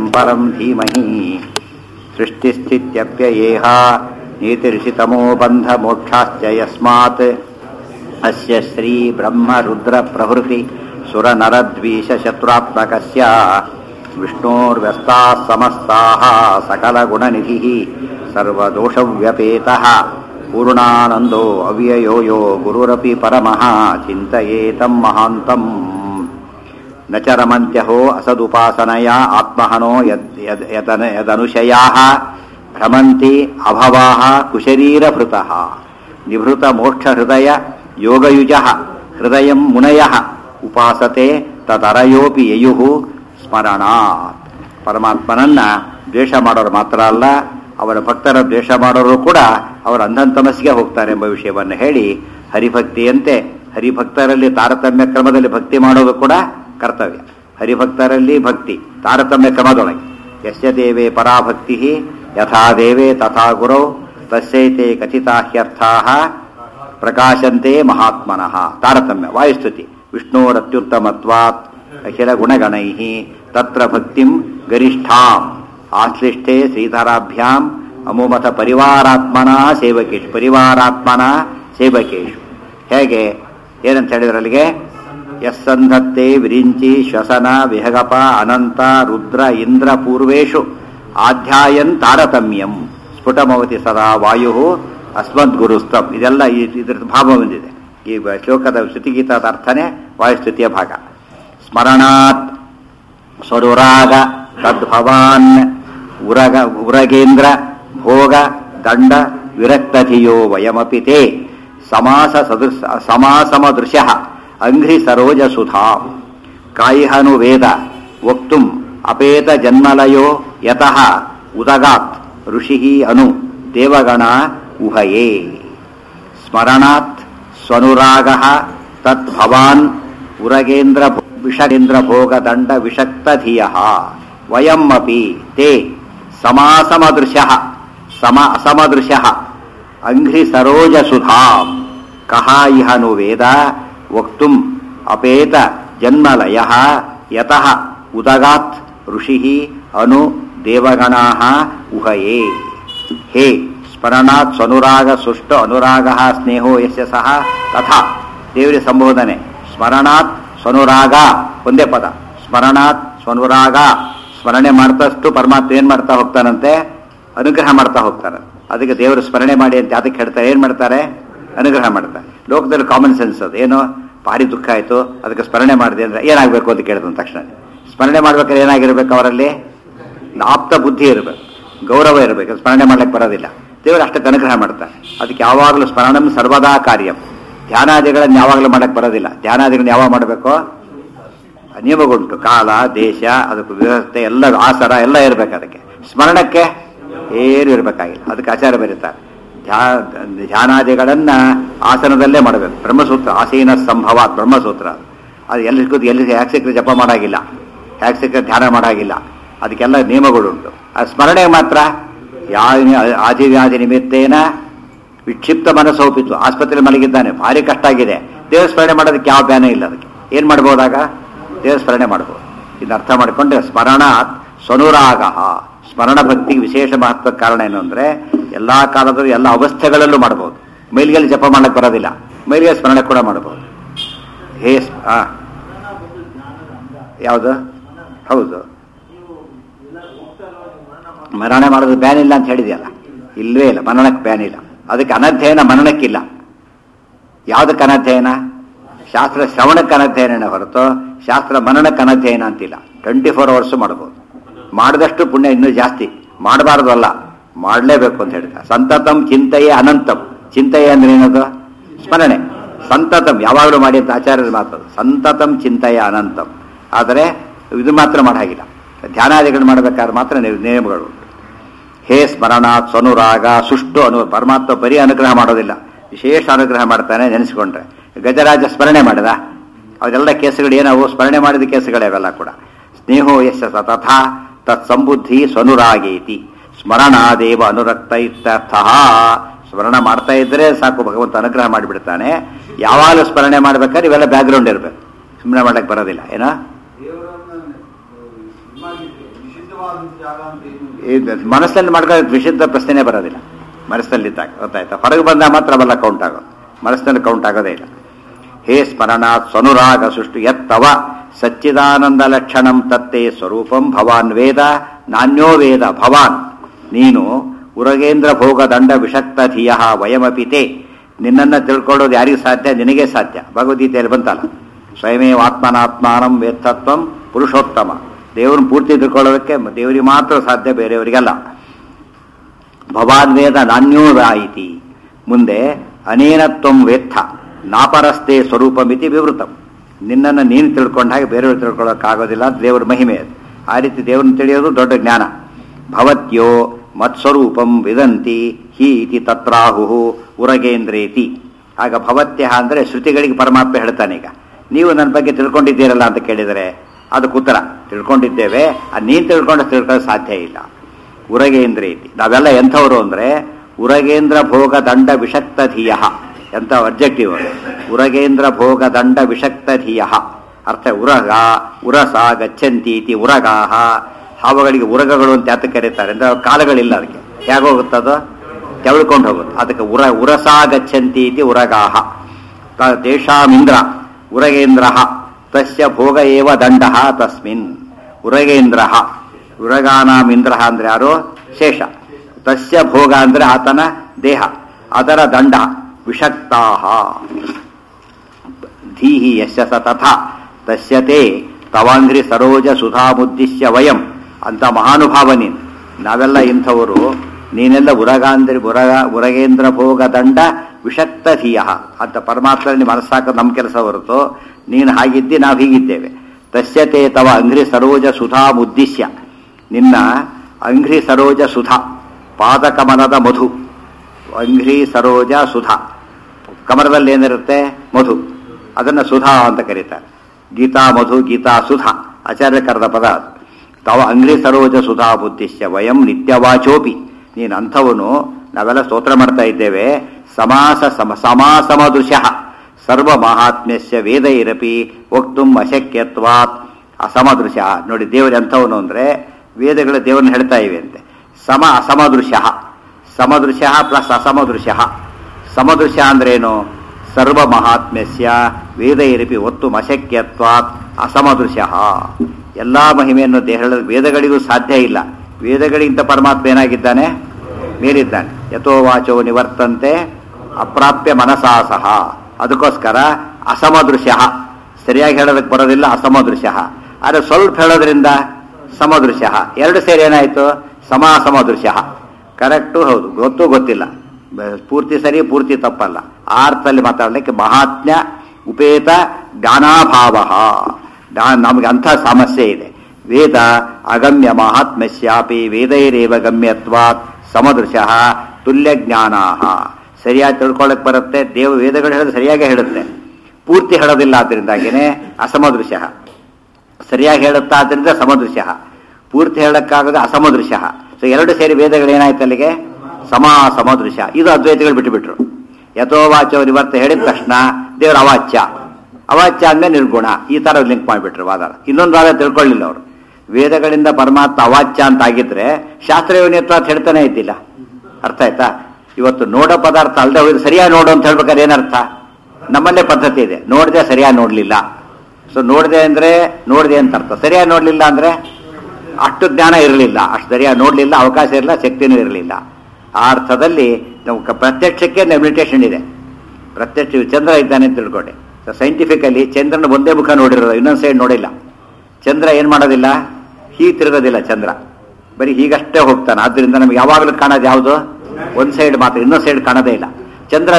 सत्यं परं धीमहि सृष्टिस्थित्यप्ययेह नीतिर्षितमो बन्धमोक्षाश्च यस्मात् अस्य श्री ब्रह्म रुद्र प्रभृति सुरनरद्वीषशत्रुरात्मकस्य विष्णोर्व्यस्ताः समस्ताः सकलगुणनिधिः सर्वदोषव्यपेतः पूर्णानन्दो अव्ययो यो गुरुरपि परमः चिन्तयेतं महान्तम् न च रमन्त्यहो असदुपासनया आत्महनो यदनुशयाः भ्रमन्ति अभवाः कुशरीरभृतः निभृतमोक्षहृदय योगयुजः हृदयं मुनयः ಉಪಾಸತೆ ತದರಯೋಪಿ ಯಯುಹು ಸ್ಮರಣಾತ್. ಪರಮಾತ್ಮನನ್ನ ದ್ವೇಷ ಮಾಡೋರು ಮಾತ್ರ ಅಲ್ಲ, ಅವರ ಭಕ್ತರ ದ್ವೇಷ ಮಾಡೋರು ಕೂಡ ಅವರು ಅಂಧಂತಮಸ್ಸಿಗೆ ಹೋಗ್ತಾರೆ ಎಂಬ ವಿಷಯವನ್ನು ಹೇಳಿ, ಹರಿಭಕ್ತಿಯಂತೆ ಹರಿಭಕ್ತರಲ್ಲಿ ತಾರತಮ್ಯ ಕ್ರಮದಲ್ಲಿ ಭಕ್ತಿ ಮಾಡೋದು ಕೂಡ ಕರ್ತವ್ಯ. ಹರಿಭಕ್ತರಲ್ಲಿ ಭಕ್ತಿ ತಾರತಮ್ಯ ಕ್ರಮದೊಳಗೆ. ಯಸ್ಯ ದೇವೇ ಪರಾಭಕ್ತಿ ಯಥಾ ದೇವೇ ತಥಾ ಗುರೌ ತಸ್ಯೈತೆ ಕಥಿತಾಹ್ಯರ್ಥಾಃ ಪ್ರಕಾಶಂತೆ ಮಹಾತ್ಮನಃ. ತಾರತಮ್ಯ ವಾಯುಸ್ತುತಿ. ವಿಷ್ಣೋರತ್ಯುತ್ತಮತ್ವಾತ್ ಅಖಿಲ ಗುಣಗಣೈಃ ತತ್ರ ಭಕ್ತಿಂ ಗರಿಷ್ಠಾಂ ಆಶ್ಲಿಷ್ಠೆ ಶ್ರೀಧರಾಭ್ಯಾಂ ಅಮುಮಥ ಪರಿವಾರಾತ್ಮನ ಸೇವಕೇಶು. ಪರಿವಾರಾತ್ಮನ ಸೇವಕೇಶು ಹೇಗೆ ಏನಂತ ಹೇಳಿದ್ರೆ ಅಲ್ಲಿಗೆ ಯಸ್ಸಂಧತ್ತೆ ವಿರಿಂಚಿ ಶ್ವಸನ ವಿಹಗಪ ಅನಂತ ರುದ್ರ ಇಂದ್ರ ಪೂರ್ವೇಶು ಆಧ್ಯಾಯನ್ ತಾರತಮ್ಯಂ ಸ್ಫುಟಮವತಿ ಸದಾ ವಾಯು ಅಸ್ಮದ್ಗುರುಸ್ತಂ. ಇದೆಲ್ಲ ಇದ್ರ ಭಾವ ಬಂದಿದೆ. ಈ ಶ್ಲೋಕದ ಶ್ರುತಿಗೀತದ ಅರ್ಥನೇ ವಾಯುಸ್ತುತಿಯ ಭಾಗ. ಸ್ಮರಣಾತ್ ಸ್ವರುರಾಗ ತದ್ಭವಾನ್ ಉರಗೇಂದ್ರ ಭೋಗ ದಂಡ ವಿರಕ್ತಧಿಯೋ ವಯಮಪಿ ತೇ ಸಮಾಸಮದೃಶ್ಯಃ ಅಂಘ್ರಿ ಸರೋಜ ಸುಧಾಂ ಕಾಯಿಹನು ವೇದ ವಕ್ತುಂ ಅಪೇತ ಜನ್ಮಲಯೋ ಯತಃ ಉದಗಾತ್ ಋಷಿಃ ಅನು ದೇವಗಣ ಉಹಯೇ. ಸ್ಮರಣಾತ್ ಸ್ವನುರಾಗಃ ತದ್ಭವಾನ್ ಉರಗೇಂದ್ರ ವಿಷಗೇಂದ್ರ ಭೋಗ ದಂಡ ವಿಷಕ್ತಧಿಯಃ ವಯಂ ಅಪಿ ತೇ ಸಮಾಸಮದೃಶ್ಯಃ ಅಸಮದೃಶ್ಯಃ ಅಂಘ್ರಿ ಸರೋಜ ಸುಧಾಂ ಕಹ ಇಹ ನು ವೇದ ವಕ್ತುಂ ಅಪೇತ ಜನ್ಮಲಯಃ ಯತಃ ಉದಗಾತ್ ಋಷಿಃ ಅನು ದೇವಗಣಾಃ ಉಹಯೇ. ಹೇ ಸ್ಮರಣಾತ್ ಸ್ವನುರಾಗ ಸುಷ್ಟ ಅನುರಾಗ ಸ್ನೇಹೋ ಯಸ್ಯ ಸಹ ತಥಾ. ದೇವರ ಸಂಬೋಧನೆ. ಸ್ಮರಣಾತ್ ಸ್ವನುರಾಗ ಒಂದೇ ಪದ. ಸ್ಮರಣಾತ್ ಸ್ವನುರಾಗ ಸ್ಮರಣೆ ಮಾಡ್ತಷ್ಟು ಪರಮಾತ್ಮ ಏನ್ ಮಾಡ್ತಾ ಹೋಗ್ತಾನಂತೆ? ಅನುಗ್ರಹ ಮಾಡ್ತಾ ಹೋಗ್ತಾನೆ. ಅದಕ್ಕೆ ದೇವರು ಸ್ಮರಣೆ ಮಾಡಿ ಅಂತ ಅದಕ್ಕೆ ಹೇಳ್ತಾರೆ. ಏನ್ ಮಾಡ್ತಾರೆ? ಅನುಗ್ರಹ ಮಾಡ್ತಾರೆ. ಲೋಕದಲ್ಲಿ ಕಾಮನ್ ಸೆನ್ಸ್ ಅದು. ಏನು ಭಾರಿ ದುಃಖ ಆಯ್ತು, ಅದಕ್ಕೆ ಸ್ಮರಣೆ ಮಾಡಿದೆ ಅಂದ್ರೆ ಏನಾಗಬೇಕು ಅಂತ ಕೇಳಿದ ತಕ್ಷಣ ಸ್ಮರಣೆ ಮಾಡ್ಬೇಕಾದ್ರೆ ಏನಾಗಿರ್ಬೇಕು? ಅವರಲ್ಲಿ ಆಪ್ತ ಬುದ್ಧಿ ಇರಬೇಕು, ಗೌರವ ಇರಬೇಕು. ಸ್ಮರಣೆ ಮಾಡ್ಲಿಕ್ಕೆ ಬರೋದಿಲ್ಲ. ದೇವರು ಅಷ್ಟಕ್ಕೆ ಅನುಗ್ರಹ ಮಾಡ್ತಾರೆ. ಅದಕ್ಕೆ ಯಾವಾಗಲೂ ಸ್ಮರಣಂ ಸರ್ವದಾ ಕಾರ್ಯಂ. ಧ್ಯಾನಾದಿಗಳನ್ನು ಯಾವಾಗಲೂ ಮಾಡಕ್ಕೆ ಬರೋದಿಲ್ಲ. ಧ್ಯಾನಾದಿಗಳನ್ನ ಯಾವಾಗ ಮಾಡಬೇಕು? ನಿಯಮಗುಂಟು. ಕಾಲ ದೇಶ ಅದಕ್ಕೆ ವ್ಯವಸ್ಥೆ ಎಲ್ಲ ಆಸರ ಎಲ್ಲ ಇರಬೇಕು. ಅದಕ್ಕೆ ಸ್ಮರಣಕ್ಕೆ ಏನು ಇರಬೇಕಾಗಿಲ್ಲ. ಅದಕ್ಕೆ ಆಚಾರ್ಯ ಬರೀತಾರೆ, ಧ್ಯಾನಾದಿಗಳನ್ನ ಆಸನದಲ್ಲೇ ಮಾಡಬೇಕು. ಬ್ರಹ್ಮಸೂತ್ರ ಆಸೀನ ಸಂಭವ ಬ್ರಹ್ಮಸೂತ್ರ. ಅದು ಎಲ್ಲಿ ಕೂತು ಎಲ್ಲಿ ಹ್ಯಾಕ್ ಸಿಕ್ಕರೆ ಜಪ ಮಾಡಾಗಿಲ್ಲ, ಹ್ಯಾಕ್ ಸಿಕ್ಕರೆ ಧ್ಯಾನ ಮಾಡಾಗಿಲ್ಲ. ಅದಕ್ಕೆಲ್ಲ ನಿಯಮಗಳುಂಟು. ಆ ಸ್ಮರಣೆ ಮಾತ್ರ ಆದಿವ್ಯಾಧಿ ನಿಮಿತ್ತೇನ ವಿಕ್ಷಿಪ್ತ ಮನಸ್ಸೋಪಿತು. ಆಸ್ಪತ್ರೆಯಲ್ಲಿ ಮಲಗಿದ್ದಾನೆ, ಭಾರಿ ಕಷ್ಟ ಆಗಿದೆ. ದೇವ ಸ್ಮರಣೆ ಮಾಡೋದಕ್ಕೆ ಯಾವ ಬ್ಯಾನ ಇಲ್ಲ. ಅದಕ್ಕೆ ಏನು ಮಾಡ್ಬೋದಾಗ? ದೇವ ಸ್ಮರಣೆ ಮಾಡ್ಬೋದು. ಇದನ್ನ ಅರ್ಥ ಮಾಡಿಕೊಂಡ್ರೆ ಸ್ಮರಣಾತ್ ಸ್ವನುರಾಗ. ಸ್ಮರಣ ಭಕ್ತಿಗೆ ವಿಶೇಷ ಮಹತ್ವದ ಕಾರಣ ಏನು ಅಂದರೆ ಎಲ್ಲ ಕಾಲದಲ್ಲೂ ಎಲ್ಲ ಅವಸ್ಥೆಗಳಲ್ಲೂ ಮಾಡ್ಬೋದು. ಮೈಲಿಗೆಲ್ಲಿ ಜಪ ಮಾಡಕ್ಕೆ ಬರೋದಿಲ್ಲ, ಮೈಲಿಗೆ ಸ್ಮರಣೆ ಕೂಡ ಮಾಡ್ಬೋದು. ಹೇ ಯಾವುದು? ಹೌದು, ಮರಣ ಮಾಡೋದು ಬ್ಯಾನ್ ಇಲ್ಲ ಅಂತ ಹೇಳಿದೆಯಲ್ಲ. ಇಲ್ಲವೇ ಇಲ್ಲ, ಮರಣಕ್ಕೆ ಬ್ಯಾನ್ ಇಲ್ಲ. ಅದಕ್ಕೆ ಅನಧ್ಯಯನ ಮರಣಕ್ಕಿಲ್ಲ. ಯಾವುದಕ್ಕೆ ಅನಧ್ಯಯನ? ಶಾಸ್ತ್ರ ಶ್ರವಣಕ್ಕೆ ಅನಧ್ಯಯನ ಹೊರತು ಶಾಸ್ತ್ರ ಮರಣಕ್ಕೆ ಅನಧ್ಯಯನ ಅಂತಿಲ್ಲ. 24 hours ಮಾಡ್ಬೋದು. ಮಾಡಿದಷ್ಟು ಪುಣ್ಯ ಇನ್ನೂ ಜಾಸ್ತಿ. ಮಾಡಬಾರ್ದು ಅಲ್ಲ, ಮಾಡಲೇಬೇಕು ಅಂತ ಹೇಳ್ತಾರೆ. ಸಂತತಂ ಚಿಂತೆಯೇ ಅನಂತಂ. ಚಿಂತೆಯೇ ಅಂದ್ರೆ ಏನದು? ಸ್ಮರಣೆ. ಸಂತತಂ ಯಾವಾಗಲೂ ಮಾಡಿ ಅಂತ ಆಚಾರ್ಯರು ಮಾತದು. ಸಂತತಂ ಚಿಂತೆಯ ಅನಂತಂ. ಆದರೆ ಇದು ಮಾತ್ರ ಮಾಡಾಗಿಲ್ಲ. ಧ್ಯಾನಾದಿಗಳು ಮಾಡಬೇಕಾದ್ರೆ ಮಾತ್ರ ನಿಯಮಗಳು. ಹೇ ಸ್ಮರಣಾತ್ ಸ್ವನುರಾಗ ಸುಷ್ಟು ಪರಮಾತ್ಮ ಬರೀ ಅನುಗ್ರಹ ಮಾಡೋದಿಲ್ಲ, ವಿಶೇಷ ಅನುಗ್ರಹ ಮಾಡ್ತಾನೆ. ನೆನೆಸಿಕೊಂಡ್ರೆ ಗಜರಾಜ ಸ್ಮರಣೆ ಮಾಡಿದ, ಅವೆಲ್ಲ ಕೇಸುಗಳು ಏನವು? ಸ್ಮರಣೆ ಮಾಡಿದ ಕೇಸುಗಳೇ ಅವೆಲ್ಲ ಕೂಡ. ಸ್ನೇಹೋ ಯಶ ತಥಾ ತತ್ ಸಂಬುದ್ಧಿ ಸ್ವನುರಾಗೇತಿ ಸ್ಮರಣಾದೇವ ಅನುರಕ್ತ ಇತ್ಯರ್ಥ. ಸ್ಮರಣ ಮಾಡ್ತಾ ಇದ್ರೆ ಸಾಕು, ಭಗವಂತ ಅನುಗ್ರಹ ಮಾಡಿಬಿಡ್ತಾನೆ. ಯಾವಾಗಲೂ ಸ್ಮರಣೆ ಮಾಡ್ಬೇಕಾದ್ರೆ ಇವೆಲ್ಲ ಬ್ಯಾಕ್ಗ್ರೌಂಡ್ ಇರಬೇಕು. ಸುಮ್ಮನೆ ಮಾಡ್ಲಿಕ್ಕೆ ಬರೋದಿಲ್ಲ. ಏನೋ ಮನಸ್ಸಲ್ಲಿ ಮಾಡ್ಕೊಳ್ಳೋ ವಿಷಯದ ಪ್ರಶ್ನೆ ಬರೋದಿಲ್ಲ. ಮನಸ್ಸಲ್ಲಿದ್ದಾಗ ಗೊತ್ತಾಯ್ತಾ, ಹೊರಗೆ ಬಂದ ಮಾತ್ರ ಅವೆಲ್ಲ ಕೌಂಟ್ ಆಗೋದು, ಮನಸ್ಸಿನಲ್ಲಿ ಕೌಂಟ್ ಆಗೋದೇ ಇಲ್ಲ. ಹೇ ಸ್ಮರಣಾತ್ ಸ್ವನುರಾಗ ಸೃಷ್ಟಿ ಯತ್ತವ ಸಚ್ಚಿದಾನಂದ ಲಕ್ಷಣಂ ತತ್ತೇ ಸ್ವರೂಪಂ ಭವಾನ್ ವೇದ ನಾನ್ಯೋ ವೇದ. ಭವಾನ್ ನೀನು ಉರಗೇಂದ್ರ ಭೋಗ ದಂಡ ವಿಷಕ್ತ ಧಿಯ ವಯಮಪಿ ತೇ. ನಿನ್ನನ್ನು ತಿಳ್ಕೊಳ್ಳೋದು ಯಾರಿಗೂ ಸಾಧ್ಯ? ನಿನಗೇ ಸಾಧ್ಯ. ಭಗವದ್ಗೀತೆಯಲ್ಲಿ ಬಂತಲ್ಲ, ಸ್ವಯಮೇವ ಆತ್ಮನಾತ್ಮಾನಂ ವೇತ್ತತ್ವಂ ಪುರುಷೋತ್ತಮ. ದೇವ್ರನ್ನ ಪೂರ್ತಿ ತಿಳ್ಕೊಳ್ಳೋದಕ್ಕೆ ದೇವರಿಗೆ ಮಾತ್ರ ಸಾಧ್ಯ, ಬೇರೆಯವರಿಗಲ್ಲ. ಭವಾನ್ ವೇದ ನಾನ್ಯೋ ಇತಿ. ಮುಂದೆ ಅನೇನತ್ವಂ ವೇತ್ಥ ನಾಪರಸ್ತೆ ಸ್ವರೂಪಮಿತಿ ವಿವೃತಂ. ನಿನ್ನನ್ನು ನೀನು ತಿಳ್ಕೊಂಡ ಹಾಗೆ ಬೇರೆಯವರು ತಿಳ್ಕೊಳ್ಳೋಕ್ಕಾಗೋದಿಲ್ಲ, ದೇವರ ಮಹಿಮೆ ಅದು. ಆ ರೀತಿ ದೇವರನ್ನು ತಿಳಿಯೋದು ದೊಡ್ಡ ಜ್ಞಾನ. ಭವತ್ಯೋ ಮತ್ಸ್ವರೂಪಂ ವಿದಂತಿ ಹಿ ಇತಿ ತತ್ರಾಹು ಉರಗೇಂದ್ರೇತಿ. ಆಗ ಭವತ್ಯ ಅಂದರೆ ಶ್ರುತಿಗಳಿಗೆ ಪರಮಾತ್ಮ ಹೇಳ್ತಾನೆ, ಈಗ ನೀವು ನನ್ನ ಬಗ್ಗೆ ತಿಳ್ಕೊಂಡಿದ್ದೀರಲ್ಲ ಅಂತ ಕೇಳಿದರೆ ಅದಕ್ಕೆ ಉತ್ತರ ತಿಳ್ಕೊಂಡಿದ್ದೇವೆ, ಅದು ನೀನು ತಿಳ್ಕೊಳ್ಳೋದು ಸಾಧ್ಯ ಇಲ್ಲ. ಉರಗೇಂದ್ರೇತಿ. ನಾವೆಲ್ಲ ಎಂಥವರು ಅಂದರೆ ಉರಗೇಂದ್ರ ಭೋಗ ದಂಡ ವಿಷಕ್ತ ಧಿಯ. ಎಂಥ ಅಬ್ಜೆಕ್ಟಿವ್ ಉರಗೇಂದ್ರ ಭೋಗ ದಂಡ ವಿಷಕ್ತ ಧಿಯ. ಅರ್ಥ ಉರಗ ಉರಸ ಗಚ್ಚಂತಿ ಇತಿ ಉರಗಾಹ. ಹಾವುಗಳಿಗೆ ಉರಗಗಳು ಅಂತ ಯಾತಕ್ಕೆ ಕರೀತಾರೆ ಅಂದರೆ ಕಾಲಗಳಿಲ್ಲ, ಅದಕ್ಕೆ ಹೇಗೋಗುತ್ತದು ತೆವಳ್ಕೊಂಡು ಹೋಗುತ್ತೆ. ಅದಕ್ಕೆ ಉರಸ ಗಚ್ಚಂತಿ ಇತಿ ಉರಗಾಹ. ತೇಷಾಮಿಂದ್ರ ಉರಗೇಂದ್ರ ತಸ್ಯ ಭೋಗ ಏವ ದಂಡ ತಸ್ಮಿನ್. ಉರಗೇಂದ್ರ ಉರಗಾನಾಮಿಂದ್ರ ಅಂದ್ರೆ ಯಾರು? ಶೇಷ. ತಸ್ಯ ಭೋಗ ಅಂದ್ರೆ ಆತನ ದೇಹ, ಅದರ ದಂಡ ವಿಷಕ್ತಾಹ. ಧೀಹಿ ಯಸ್ಯ ಸ ತಥಾ ತಸ್ಯತೆ ತವಾಂಘ್ರಿ ಸರೋಜ ಸುಧಾಮುದ್ದಿಶ್ಯ ವಯಂ. ಅಂತ ಮಹಾನುಭಾವ ನೀನು. ನಾವೆಲ್ಲ ಇಂಥವರು. ನೀನೆಲ್ಲ ಉರಗೇಂದ್ರ ಭೋಗ ದಂಡ ವಿಷಕ್ತ ಧೀಯ ಅಂತ ಪರಮಾತ್ಮನಲ್ಲಿ ಮನಸ್ಸಾಕ ನಮ್ಮ ಕೆಲಸ ಹೊರತು ನೀನು ಹಾಗಿದ್ದಿ, ನಾವು ಹೀಗಿದ್ದೇವೆ. ತಸ್ಯತೆ ತವ ಅಂಘ್ರಿ ಸರೋಜ ಸುಧಾಮುದ್ದಿಶ್ಯ. ನಿನ್ನ ಅಂಘ್ರಿ ಸರೋಜ ಸುಧಾ, ಪಾದಕಮಲದ ಮಧು. ಅಂಘ್ರಿ ಸರೋಜ ಸುಧಾ, ಕಮಲದಲ್ಲಿ ಏನಿರುತ್ತೆ? ಮಧು. ಅದನ್ನು ಸುಧಾ ಅಂತ ಕರೀತಾರೆ. ಗೀತಾ ಮಧು, ಗೀತಾ ಸುಧಾ ಆಚಾರ್ಯ ಕರೆದ ಪದ ಅದು. ತವ ಅಂಘ್ರಿ ಸರೋಜ ಸುಧಾ ಬುದ್ಧಿಶ್ಯ ವಯಂ ನಿತ್ಯವಾಚೋಪಿ. ನೀನು ಅಂಥವನು, ನಾವೆಲ್ಲ ಸ್ತೋತ್ರ ಮಾಡ್ತಾ ಇದ್ದೇವೆ. ಸಮಾಸಮದೃಶ ಸರ್ವ ಮಹಾತ್ಮ್ಯಸ್ಯ ವೇದೈರಪಿ ವಕ್ತುಂ ಅಶಕ್ಯತ್ವಾತ್ ಅಸಮದೃಶ. ನೋಡಿ ದೇವರು ಎಂಥವನು ಅಂದರೆ ವೇದಗಳು ದೇವರನ್ನ ಹೇಳ್ತಾ ಇವೆ ಅಂತೆ. ಅಸಮದೃಶ, ಸಮದೃಶ ಪ್ಲಸ್ ಅಸಮದೃಶ. ಸಮದೃಶ ಅಂದ್ರೇನು? ಸರ್ವ ಮಹಾತ್ಮ್ಯಸ್ಯ ವೇದೈರಪಿ ವಕ್ತುಂ ಅಶಕ್ಯತ್ವಾತ್ ಅಸಮದೃಶ. ಎಲ್ಲ ಮಹಿಮೆಯನ್ನು ವೇದಗಳಿಗೂ ಸಾಧ್ಯ ಇಲ್ಲ. ವೇದಗಳಿಗಿಂತ ಪರಮಾತ್ಮ ಏನಾಗಿದ್ದಾನೆ? ಮೇಲಿದ್ದಾನೆ. ಯಥೋ ವಾಚೋ ನಿವರ್ತಂತೆ ಅಪ್ರಾಪ್ಯ ಮನಸಾಸಹ. ಅದಕ್ಕೋಸ್ಕರ ಅಸಮದೃಶ. ಸರಿಯಾಗಿ ಹೇಳೋದಕ್ಕೆ ಬರೋದಿಲ್ಲ, ಅಸಮದೃಶ. ಆದರೆ ಸ್ವಲ್ಪ ಹೇಳೋದ್ರಿಂದ ಸಮದೃಶ. ಎರಡು ಸೇರಿ ಏನಾಯಿತು? ಸಮದೃಶ. ಕರೆಕ್ಟು, ಹೌದು, ಗೊತ್ತು ಗೊತ್ತಿಲ್ಲ, ಪೂರ್ತಿ ಸರಿ ಪೂರ್ತಿ ತಪ್ಪಲ್ಲ. ಆ ಅರ್ಥದಲ್ಲಿ ಮಾತಾಡಲಿಕ್ಕೆ ಮಹಾತ್ಮ್ಯ ಉಪೇತ ಜ್ಞಾನಾಭಾವ. ನಮಗೆ ಅಂಥ ಸಮಸ್ಯೆ ಇದೆ. ವೇದ ಅಗಮ್ಯ ಮಹಾತ್ಮ್ಯಸ್ಯಾಪಿ ವೇದೈರೇವ ಗಮ್ಯತ್ವಾತ್ ಸಮದೃಶ ತುಲ್ಯ ಜ್ಞಾನಾ. ಸರಿಯಾಗಿ ತಿಳ್ಕೊಳ್ಳಕ್ಕೆ ಬರುತ್ತೆ. ವೇದಗಳು ಹೇಳೋದು ಸರಿಯಾಗಿ ಹೇಳುತ್ತೆ, ಪೂರ್ತಿ ಹೇಳೋದಿಲ್ಲ. ಆದ್ದರಿಂದಾಗಿಯೇ ಅಸಮದೃಶ. ಸರಿಯಾಗಿ ಹೇಳುತ್ತಾ ಆದ್ದರಿಂದ ಸಮದೃಶ, ಪೂರ್ತಿ ಹೇಳಕ್ಕಾಗದೆ ಅಸಮದೃಶ. ಸೊ ಎರಡು ಸೇರಿ ವೇದಗಳು ಏನಾಯ್ತು ಅಲ್ಲಿಗೆ? ಸಮದೃಶ. ಇದು ಅದ್ವೈತಗಳು ಬಿಟ್ಟುಬಿಟ್ರು. ಯಥೋವಾಚೋ ನಿವರ್ತ ಹೇಳಿದ ತಕ್ಷಣ ದೇವರ ಅವಾಚ್ಯ, ಅವಾಚ್ಯ ಅಂದ್ಮೇಲೆ ನಿರ್ಗುಣ, ಈ ಥರ ಲಿಂಕ್ ಮಾಡಿಬಿಟ್ರು ವಾದ. ಇನ್ನೊಂದು ವಾದ ತಿಳ್ಕೊಳ್ಳಿಲ್ಲ ಅವರು. ವೇದಗಳಿಂದ ಪರಮಾತ್ಮ ಅವಾಚ್ಯ ಅಂತ ಆಗಿದ್ರೆ ಶಾಸ್ತ್ರಯೋನಿತ್ವ ಅಂತ ಹೇಳ್ತಾನೆ ಇದ್ದಿಲ್ಲ. ಅರ್ಥ ಆಯ್ತಾ? ಇವತ್ತು ನೋಡೋ ಪದಾರ್ಥ ಅಲ್ಲದೆ ಹೋಗಿದ್ರೆ ಸರಿಯಾಗಿ ನೋಡು ಅಂತ ಹೇಳ್ಬೇಕಾದ್ರೆ ಏನರ್ಥ? ನಮ್ಮಲ್ಲೇ ಪದ್ಧತಿ ಇದೆ, ನೋಡಿದೆ ಸರಿಯಾಗಿ ನೋಡಲಿಲ್ಲ. ಸೊ ನೋಡಿದೆ ಅಂದರೆ ನೋಡಿದೆ ಅಂತ ಅರ್ಥ. ಸರಿಯಾಗಿ ನೋಡಲಿಲ್ಲ ಅಂದರೆ ಅಷ್ಟು ಜ್ಞಾನ ಇರಲಿಲ್ಲ, ಅಷ್ಟು ಸರಿಯಾಗಿ ನೋಡಲಿಲ್ಲ, ಅವಕಾಶ ಇರಲಿಲ್ಲ, ಶಕ್ತಿನೂ ಇರಲಿಲ್ಲ. ಆ ಅರ್ಥದಲ್ಲಿ ನಾವು ಪ್ರತ್ಯಕ್ಷಕ್ಕೆ ಲಿಮಿಟೇಷನ್ ಇದೆ. ಪ್ರತ್ಯಕ್ಷ ಚಂದ್ರ ಇದ್ದಾನೆ ಅಂತ ತಿಳ್ಕೊಂಡೆ. ಸೊ ಸೈಂಟಿಫಿಕಲಿ ಚಂದ್ರನ ಒಂದೇ ಮುಖ ನೋಡಿರೋದು, ಇನ್ನೊಂದು ಸೈಡ್ ನೋಡಿಲ್ಲ. ಚಂದ್ರ ಏನು ಮಾಡೋದಿಲ್ಲ, ಹೀಗೆ ತಿರುಗೋದಿಲ್ಲ. ಚಂದ್ರ ಬರೀ ಹೀಗಷ್ಟೇ ಹೋಗ್ತಾನೆ. ಆದ್ದರಿಂದ ನಮ್ಗೆ ಯಾವಾಗಲೂ ಕಾಣೋದು ಯಾವುದು? ಒಂದು ಸೈಡ್ ಮಾತ್ರ, ಇನ್ನೊಂದು ಸೈಡ್ ಕಾಣೋದೇ ಇಲ್ಲ. ಚಂದ್ರ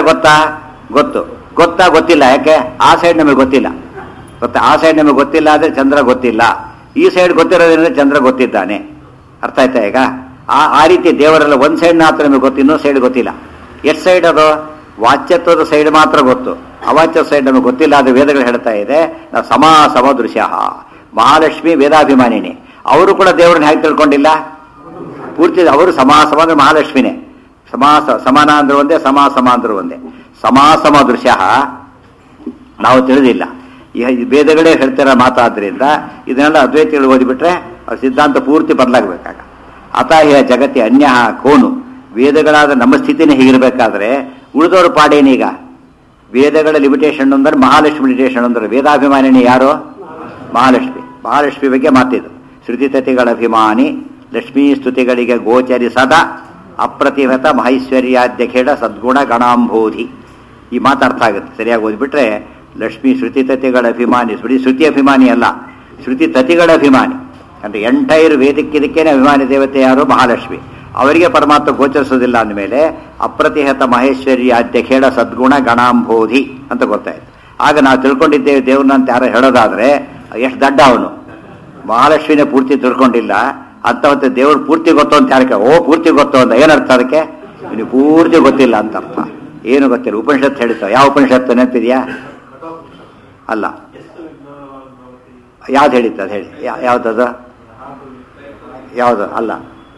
ಗೊತ್ತಿಲ್ಲ. ಯಾಕೆ? ಆ ಸೈಡ್ ನಮಗೆ ಗೊತ್ತಿಲ್ಲ. ಆ ಸೈಡ್ ನಮಗೆ ಗೊತ್ತಿಲ್ಲ ಆದರೆ ಚಂದ್ರ ಗೊತ್ತಿಲ್ಲ. ಈ ಸೈಡ್ ಗೊತ್ತಿರೋದ್ರಿಂದ ಚಂದ್ರ ಗೊತ್ತಿದ್ದಾನೆ. ಅರ್ಥ ಆಯ್ತಾ? ಈಗ ಆ ರೀತಿ ದೇವರೆಲ್ಲ ಒಂದು ಸೈಡ್ ಮಾತ್ರ ನಮಗೆ ಗೊತ್ತು, ಇನ್ನೊಂದು ಸೈಡ್ ಗೊತ್ತಿಲ್ಲ. ಎಷ್ಟು ಸೈಡ್ ಅದು? ವಾಚ್ಯತ್ವದ ಸೈಡ್ ಮಾತ್ರ ಗೊತ್ತು, ಅವಾಚ್ಯ ಸೈಡ್ ನಮಗೆ ಗೊತ್ತಿಲ್ಲ. ಅದು ವೇದಗಳು ಹೇಳ್ತಾ ಇದೆ. ನಾವು ಸಮದೃಶ. ಮಹಾಲಕ್ಷ್ಮಿ ವೇದಾಭಿಮಾನಿನಿ, ಅವರು ಕೂಡ ದೇವರನ್ನ ಹೇಗೆ ತಿಳ್ಕೊಂಡಿಲ್ಲ? ಪೂರ್ತಿ ಅವರು ಅಂದ್ರೆ ಮಹಾಲಕ್ಷ್ಮಿನೇ. ಸಮಾನ ಅಂದ್ರೆ ಒಂದೇ, ಸಮ ಅಂದ್ರೆ ಒಂದೇ. ಸಮದೃಶ ನಾವು ತಿಳಿದಿಲ್ಲ. ಈ ವೇದಗಳೇ ಹೇಳ್ತಿರೋ ಮಾತಾದ್ರಿಂದ ಇದನ್ನೆಲ್ಲ ಅದ್ವೈತಿಗಳು ಓದಿಬಿಟ್ರೆ ಅವ್ರ ಸಿದ್ಧಾಂತ ಪೂರ್ತಿ ಬದಲಾಗಬೇಕಾಗ. ಅತಹ್ಯ ಜಗತಿ ಅನ್ಯ ಕೋನು, ವೇದಗಳಾದ ನಮ್ಮ ಸ್ಥಿತಿನೇ ಹೀಗಿರಬೇಕಾದ್ರೆ ಉಳಿದವರು ಪಾಡೇನೀಗ. ವೇದಗಳ ಲಿಮಿಟೇಷನ್ ಅಂದ್ರೆ ಮಹಾಲಕ್ಷ್ಮಿ ಲಿಮಿಟೇಷನ್ ಅಂದ್ರೆ ವೇದಾಭಿಮಾನಿನಿ ಯಾರು? ಮಹಾಲಕ್ಷ್ಮಿ. ಮಹಾಲಕ್ಷ್ಮಿ ಬಗ್ಗೆ ಮಾತಿದ್ದು. ಶ್ರುತಿತತಿಗಳ ಅಭಿಮಾನಿ ಲಕ್ಷ್ಮೀ ಸ್ತುತಿಗಳಿಗೆ ಗೋಚರಿಸದ ಅಪ್ರತಿಹತ ಮಹೈಶ್ವರ್ಯಾದ್ಯಖೇಡ ಸದ್ಗುಣ ಗಣಾಂಬೋಧಿ. ಈ ಮಾತು ಅರ್ಥ ಆಗುತ್ತೆ ಸರಿಯಾಗಿ ಓದ್ಬಿಟ್ರೆ. ಲಕ್ಷ್ಮೀ ಶ್ರುತಿತತಿಗಳ ಅಭಿಮಾನಿ, ಶ್ರುತಿ ಅಭಿಮಾನಿ ಅಲ್ಲ, ಶ್ರುತಿ ತತಿಗಳ ಅಭಿಮಾನಿ. ಅಂದರೆ ಎಂಟೈರ್ ವೇದಕ್ಕಿದಕ್ಕೇನೆ ಅಭಿಮಾನಿ ದೇವತೆ ಯಾರು? ಮಹಾಲಕ್ಷ್ಮಿ. ಅವರಿಗೆ ಪರಮಾತ್ಮ ಗೋಚರಿಸೋದಿಲ್ಲ ಅಂದಮೇಲೆ ಅಪ್ರತಿಹತ ಮಹೇಶ್ವರ್ಯಾದ್ಯಖೇಡ ಸದ್ಗುಣ ಗಣಾಂಬೋಧಿ ಅಂತ ಗೊತ್ತಾಯ್ತು. ಆಗ ನಾವು ತಿಳ್ಕೊಂಡಿದ್ದೇವೆ ದೇವ್ರನ್ನ ಅಂತ ಯಾರು ಹೇಳೋದಾದ್ರೆ ಎಷ್ಟು ದಡ್ಡ ಅವನು. ಮಹಾಲಕ್ಷ್ಮಿನೇ ಪೂರ್ತಿ ತಿಳ್ಕೊಂಡಿಲ್ಲ ಅಂತ ಮತ್ತೆ ದೇವ್ರು ಪೂರ್ತಿ ಗೊತ್ತು ಅಂತ ಯಾರಕ್ಕೆ ಪೂರ್ತಿ ಗೊತ್ತು ಅಂತ ಏನರ್ಥ? ಅದಕ್ಕೆ ಇನ್ನು ಪೂರ್ತಿ ಗೊತ್ತಿಲ್ಲ ಅಂತ ಅರ್ಥ. ಏನು ಗೊತ್ತಿಲ್ಲ. ಉಪನಿಷತ್ತು ಹೇಳ್ತಾವ. ಯಾವ ಉಪನಿಷತ್ತು ನೆನಪಿದೆಯಾ? ಅಲ್ಲ, ಯಾವ್ದು ಹೇಳಿತ್ತು ಅದು ಹೇಳಿ. ಯಾವ್ದದು? ಯಾವುದು? ಅಲ್ಲ,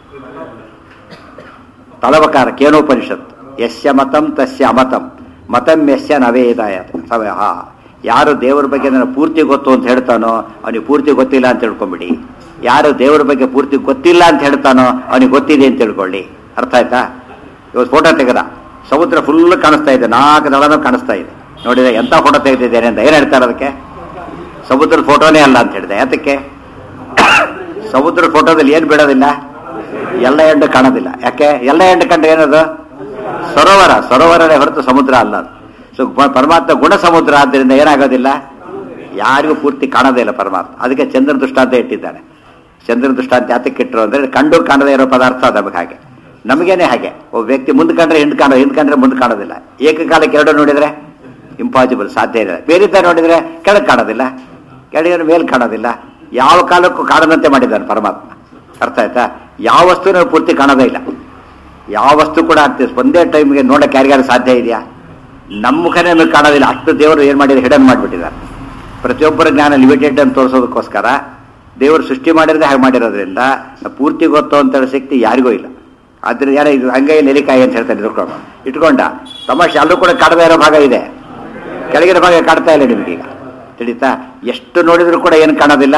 ತಲವಕಾರ ಕೇನೋಪನಿಷತ್ತು. ಯಸ್ಯ ಮತಂ ತಸ್ಯ ಅಮತಂ ಮತಂ ಯಸ್ಯ ನವೇದಾಯ ಸಮಯ. ಯಾರು ದೇವರ ಬಗ್ಗೆ ನನಗೆ ಪೂರ್ತಿ ಗೊತ್ತು ಅಂತ ಹೇಳ್ತಾನೋ ಅವನಿಗೆ ಪೂರ್ತಿ ಗೊತ್ತಿಲ್ಲ ಅಂತ ತಿಳ್ಕೊಂಬಿಡಿ. ಯಾರು ದೇವರ ಬಗ್ಗೆ ಪೂರ್ತಿ ಗೊತ್ತಿಲ್ಲ ಅಂತ ಹೇಳ್ತಾನೋ ಅವನಿಗೆ ಗೊತ್ತಿದೆ ಅಂತ ತಿಳ್ಕೊಳ್ಳಿ. ಅರ್ಥ ಆಯ್ತಾ? ಇವತ್ತು ಫೋಟೋ ತೆಗೆದ, ಸಮುದ್ರ ಫುಲ್ ಕಾಣಿಸ್ತಾ ಇದೆ, 4 ದಳನೂ ಕಾಣಿಸ್ತಾ ಇದೆ. ನೋಡಿದ್ರೆ ಎಂಥ ಫೋಟೋ ತೆಗೆದಿದ್ದೇನೆ ಅಂತ ಏನು ಹೇಳ್ತಾರೆ ಅದಕ್ಕೆ? ಸಮುದ್ರದ ಫೋಟೋನೇ ಅಲ್ಲ ಅಂತ ಹೇಳಿದೆ. ಯಾತಕ್ಕೆ? ಸಮುದ್ರದ ಫೋಟೋದಲ್ಲಿ ಏನು ಬಿಡೋದಿಲ್ಲ, ಎಲ್ಲ ಎಂಡು ಕಾಣೋದಿಲ್ಲ. ಯಾಕೆ? ಎಲ್ಲ ಎಂಡು ಕಂಡ್ರೆ ಏನದು? ಸರೋವರನೇ ಹೊರತು ಸಮುದ್ರ ಅಲ್ಲ. ಸೊ ಪರಮಾತ್ಮ ಗುಣ ಸಮುದ್ರ ಆದ್ದರಿಂದ ಏನಾಗೋದಿಲ್ಲ, ಯಾರಿಗೂ ಪೂರ್ತಿ ಕಾಣೋದೇ ಇಲ್ಲ ಪರಮಾತ್ಮ. ಅದಕ್ಕೆ ಚಂದ್ರನ ದೃಷ್ಟಾಂತ ಇಟ್ಟಿದ್ದಾನೆ. ಚಂದ್ರನ ದೃಷ್ಟಾಂತ ಯಾತಕ್ಕೆ ಇಟ್ಟರು ಅಂದರೆ ಕಂಡು ಕಾಣದೇ ಇರೋ ಪದಾರ್ಥ ನಮಗೆ ಹಾಗೆ. ನಮಗೇನೆ ಹಾಗೆ. ಒಬ್ಬ ವ್ಯಕ್ತಿ ಮುಂದೆ ಕಂಡ್ರೆ ಹಿಂದೆ ಕಂಡ್ರೆ ಮುಂದೆ ಕಾಣೋದಿಲ್ಲ. ಏಕಕಾಲಕ್ಕೆ ಎರಡು ನೋಡಿದ್ರೆ ಇಂಪಾಸಿಬಲ್, ಸಾಧ್ಯ ಇಲ್ಲ. ಬೇರಿದ್ದ ನೋಡಿದ್ರೆ ಕೆಳಗೆ ಕಾಣೋದಿಲ್ಲ, ಕೆಳಗಿನ ಮೇಲೆ ಕಾಣೋದಿಲ್ಲ. ಯಾವ ಕಾಲಕ್ಕೂ ಕಾಣದಂತೆ ಮಾಡಿದ್ದಾನೆ ಪರಮಾತ್ಮ. ಅರ್ಥ ಆಯ್ತಾ? ಯಾವ ವಸ್ತುನ ಪೂರ್ತಿ ಕಾಣೋದೇ ಇಲ್ಲ. ಯಾವ ವಸ್ತು ಕೂಡ ಆಗ್ತದೆ ಒಂದೇ ಟೈಮ್ಗೆ ನೋಡಕ್ಕೆ ಯಾರಿಗಾರು ಸಾಧ್ಯ ಇದೆಯಾ? ನಮ್ಮ ಮುಖನೇ ನಮಗೆ ಕಾಣೋದಿಲ್ಲ. ಅಷ್ಟು ದೇವರು ಏನು ಮಾಡಿದ್ರೆ ಹಿಡನ್ ಮಾಡಿಬಿಟ್ಟಿದ್ದಾರೆ. ಪ್ರತಿಯೊಬ್ಬರ ಜ್ಞಾನ ಲಿಮಿಟೆಡ್ ಅಂತ ತೋರಿಸೋದಕ್ಕೋಸ್ಕರ ದೇವರು ಸೃಷ್ಟಿ ಮಾಡಿರೋದೇ ಹಾಗೆ ಮಾಡಿರೋದ್ರಿಂದ ಪೂರ್ತಿ ಗೊತ್ತು ಅಂತ ಹೇಳೋ ಶಕ್ತಿ ಯಾರಿಗೂ ಇಲ್ಲ. ಆದ್ರಿಂದ ಯಾರ ಇದು ಹಂಗೈ ನೆಲಿಕಾಯಿ ಅಂತ ಹೇಳ್ತಾರೆ ಇಟ್ಕೊಂಡ ತಮಾಷೆ. ಅಲ್ಲೂ ಕೂಡ ಕಾಣದೇ ಇರೋ ಭಾಗ ಇದೆ, ಕೆಳಗಿನ ಭಾಗ ಕಾಡ್ತಾ ಇಲ್ಲ ನಿಮಗೀಗ. ತಿಳಿತಾ? ಎಷ್ಟು ನೋಡಿದ್ರು ಕೂಡ ಏನು ಕಾಣೋದಿಲ್ಲ.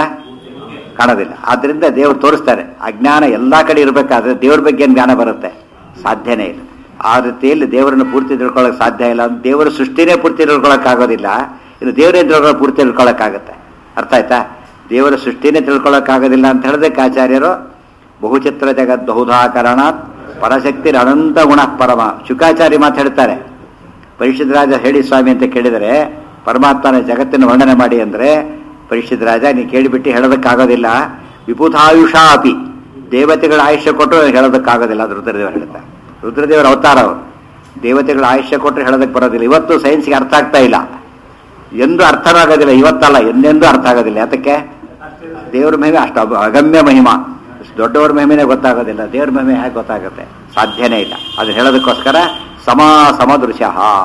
ಆದ್ರಿಂದ ದೇವರು ತೋರಿಸ್ತಾರೆ. ಅಜ್ಞಾನ ಎಲ್ಲಾ ಕಡೆ ಇರಬೇಕಾದ್ರೆ ದೇವ್ರ ಬಗ್ಗೆ ಏನು ಜ್ಞಾನ ಬರುತ್ತೆ? ಸಾಧ್ಯನೇ ಇಲ್ಲ. ಆ ರೀತಿಯಲ್ಲಿ ದೇವರನ್ನು ಪೂರ್ತಿ ತಿಳ್ಕೊಳ್ಳೋಕೆ ಸಾಧ್ಯ ಇಲ್ಲ. ದೇವರ ಸೃಷ್ಟಿನೇ ಪೂರ್ತಿ ತಿಳ್ಕೊಳ್ಳೋಕ್ಕಾಗೋದಿಲ್ಲ, ಇನ್ನು ದೇವರೇ ಪೂರ್ತಿ ತಿಳ್ಕೊಳ್ಳೋಕ್ಕಾಗತ್ತೆ. ಅರ್ಥ ಆಯ್ತಾ? ದೇವರ ಸೃಷ್ಟಿನೇ ತಿಳ್ಕೊಳ್ಳೋಕ್ಕಾಗೋದಿಲ್ಲ ಅಂತ ಹೇಳಿದಕ್ಕೆ ಆಚಾರ್ಯರು ಬಹುಚಿತ್ರ ಜಗತ್ ಬಹುಧಾಕರಣಾತ್ ಪರಶಕ್ತಿ ಅನಂತ ಗುಣ ಪರಮ. ಶುಕಾಚಾರ್ಯ ಮಾತು ಹೇಳ್ತಾರೆ. ಪರೀಕ್ಷಿತ್ ರಾಜ ಹೇಳಿ ಸ್ವಾಮಿ ಅಂತ ಕೇಳಿದರೆ ಪರಮಾತ್ಮನ ಜಗತ್ತಿನ ವರ್ಣನೆ ಮಾಡಿ ಅಂದರೆ ಪರೀಕ್ಷಿತ್ ರಾಜ ನೀ ಕೇಳಿಬಿಟ್ಟು ಹೇಳೋದಕ್ಕಾಗೋದಿಲ್ಲ. ವಿಭೂತಾಯುಷ ಅಪಿ, ದೇವತೆಗಳ ಆಯುಷ್ಯ ಕೊಟ್ಟರು ಹೇಳೋದಕ್ಕಾಗೋದಿಲ್ಲ. ಅದು ರುದ್ರದೇವರು ಹೇಳ್ತಾರೆ. ರುದ್ರದೇವರ ಅವತಾರ ಅವರು. ದೇವತೆಗಳ ಆಯುಷ್ಯ ಕೊಟ್ಟರೆ ಹೇಳೋದಕ್ಕೆ ಬರೋದಿಲ್ಲ. ಇವತ್ತು ಸೈನ್ಸ್ಗೆ ಅರ್ಥ ಆಗ್ತಾ ಇಲ್ಲ, ಎಂದು ಅರ್ಥನೂ ಆಗೋದಿಲ್ಲ. ಇವತ್ತಲ್ಲ, ಎಂದೆಂದೂ ಅರ್ಥ ಆಗೋದಿಲ್ಲ. ಯಾತಕ್ಕೆ? ದೇವ್ರ ಮಹಿಮೆ ಅಷ್ಟು ಅಗಮ್ಯ ಮಹಿಮಾ. ದೊಡ್ಡವ್ರ ಮಹಿಮೆನೇ ಗೊತ್ತಾಗೋದಿಲ್ಲ, ದೇವ್ರ ಮಹಿಮೆ ಹೇಗೆ ಗೊತ್ತಾಗುತ್ತೆ? ಸಾಧ್ಯನೇ ಇಲ್ಲ. ಅದನ್ನ ಹೇಳೋದಕ್ಕೋಸ್ಕರ ಸಮದೃಶ್ಯ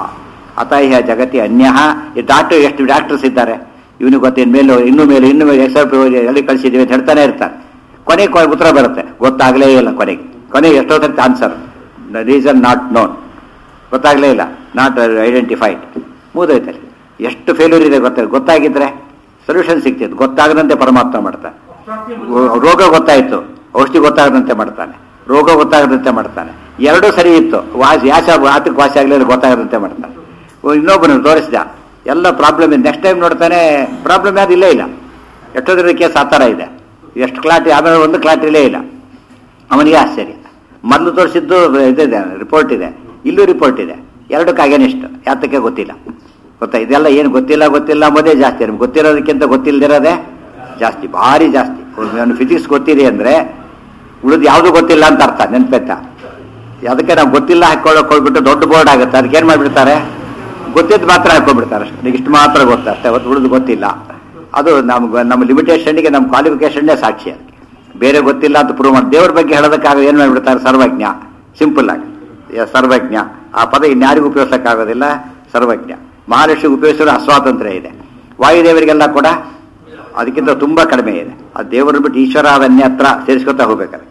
ಅತಹ್ಯ ಜಗತಿ ಅನ್ಯ. ಈ ಎಷ್ಟು ಡಾಕ್ಟರ್ಸ್ ಇದ್ದಾರೆ, ಇವನಿಗೆ ಗೊತ್ತಿನ ಮೇಲೆ ಇನ್ನೂ ಮೇಲೆ ಎಲ್ಲಿ ಕಳಿಸಿದ್ದೀವಿ ಅಂತ ಹೇಳ್ತಾನೆ ಇರ್ತಾರೆ. ಕೊನೆಗೆ ಉತ್ತರ ಬರುತ್ತೆ, ಗೊತ್ತಾಗಲೇ ಇಲ್ಲ. ಕೊನೆಗೆ ಎಷ್ಟೋ ಸರ್ತಿ ಆನ್ಸರ್ ರೀಸನ್ ನಾಟ್ ನೋನ್, ಗೊತ್ತಾಗಲೇ ಇಲ್ಲ, ನಾಟ್ ಐಡೆಂಟಿಫೈಡ್, ಮುಗಿದೋಯ್ತಲ್ಲಿ. ಎಷ್ಟು ಫೇಲ್ಯೂರ್ ಇದೆ ಗೊತ್ತಾಗಿದ್ರೆ ಸೊಲ್ಯೂಷನ್ ಸಿಗ್ತಿತ್ತು. ಗೊತ್ತಾಗದಂತೆ ಪರಮಾತ್ಮ ಮಾಡ್ತಾನೆ. ರೋಗ ಗೊತ್ತಾಯಿತು, ಔಷಧಿ ಗೊತ್ತಾಗದಂತೆ ಮಾಡ್ತಾನೆ. ರೋಗ ಗೊತ್ತಾಗದಂತೆ ಮಾಡ್ತಾನೆ. ಎರಡೂ ಸರಿ ಇತ್ತು, ಆತಕ್ಕೆ ವಾಸಿ ಆಗಲಿಲ್ಲ, ಗೊತ್ತಾಗದಂತೆ ಮಾಡ್ತಾನೆ. ಇನ್ನೊಬ್ಬನು ತೋರಿಸಿದ, ಎಲ್ಲ ಪ್ರಾಬ್ಲಮ್ ಇದೆ. ನೆಕ್ಸ್ಟ್ ಟೈಮ್ ನೋಡ್ತಾನೆ ಪ್ರಾಬ್ಲಮ್ ಯಾವ್ದು ಇಲ್ಲೇ ಇಲ್ಲ. ಎಷ್ಟೋದ್ರ ಕೇಸ್ ಆ ಥರ ಇದೆ. ಎಷ್ಟು ಕ್ಲಾಟ್, ಆಮೇಲೆ ಒಂದು ಕ್ಲಾಟ್ ಇಲ್ಲೇ ಇಲ್ಲ. ಅವನಿಗೆ ಆಶ್ಚರ್ಯ. ಮೊದಲು ತೋರಿಸಿದ್ದು ಇದಿದೆ, ರಿಪೋರ್ಟ್ ಇದೆ, ಇಲ್ಲೂ ರಿಪೋರ್ಟ್ ಇದೆ. ಎರಡಕ್ಕಾಗೇನೆ ಇಷ್ಟು. ಯಾತಕ್ಕೆ ಗೊತ್ತಿಲ್ಲ. ಇದೆಲ್ಲ ಏನು ಗೊತ್ತಿಲ್ಲ ಅಂಬೋದೇ ಜಾಸ್ತಿ. ನಮ್ಗೆ ಗೊತ್ತಿರೋದಕ್ಕಿಂತ ಗೊತ್ತಿಲ್ಲದಿರೋದೇ ಜಾಸ್ತಿ, ಭಾರಿ ಜಾಸ್ತಿ. ಫಿಸಿಕ್ಸ್ ಗೊತ್ತಿದೆ ಅಂದರೆ ಉಳಿದು ಯಾವುದು ಗೊತ್ತಿಲ್ಲ ಅಂತ ಅರ್ಥ. ನೆನ್ಪೆತ್ತಾ? ಅದಕ್ಕೆ ನಾವು ಗೊತ್ತಿಲ್ಲ ಹೋಗ್ಬಿಟ್ಟು ದೊಡ್ಡ ಬೋರ್ಡ್ ಆಗುತ್ತೆ. ಅದಕ್ಕೆ ಏನು ಮಾಡಿಬಿಡ್ತಾರೆ? ಗೊತ್ತಿದ್ದು ಮಾತ್ರ ಹಾಕೊಂಡ್ಬಿಡ್ತಾರೆ. ಅಷ್ಟೇ, ಇಷ್ಟು ಮಾತ್ರ ಗೊತ್ತಷ್ಟೇ, ಅವತ್ತು ಉಳಿದು ಗೊತ್ತಿಲ್ಲ. ಅದು ನಮ್ಮ ಲಿಮಿಟೇಷನ್ಗೆ ನಮ್ಮ ಕ್ವಾಲಿಫಿಕೇಷನ್ನೇ ಸಾಕ್ಷಿ. ಅದಕ್ಕೆ ಬೇರೆ ಗೊತ್ತಿಲ್ಲ ಅಂತ ಪ್ರೂವ್ ಮಾಡಿ ದೇವ್ರ ಬಗ್ಗೆ ಹೇಳೋದಕ್ಕಾಗ ಏನು ಮಾಡಿಬಿಡ್ತಾರೆ? ಸರ್ವಜ್ಞ. ಸಿಂಪಲ್ ಆಗಿ ಸರ್ವಜ್ಞ ಆ ಪದ ಇನ್ಯಾರಿಗೂ ಉಪಯೋಗಿಸೋಕ್ಕಾಗೋದಿಲ್ಲ. ಸರ್ವಜ್ಞ. ಮಹಾಲಕ್ಷ್ಮಿಗೆ ಉಪಯೋಗಿಸೋದು ಅಸ್ವಾತಂತ್ರ್ಯ ಇದೆ. ವಾಯುದೇವರಿಗೆಲ್ಲ ಕೂಡ ಅದಕ್ಕಿಂತ ತುಂಬಾ ಕಡಿಮೆ ಇದೆ. ಆ ದೇವರು ಬಿಟ್ಟು ಈಶ್ವರಾದನ್ಯತ್ರ ಸೇರಿಸ್ಕೊತಾ ಹೋಗ್ಬೇಕಾದ್ರೆ.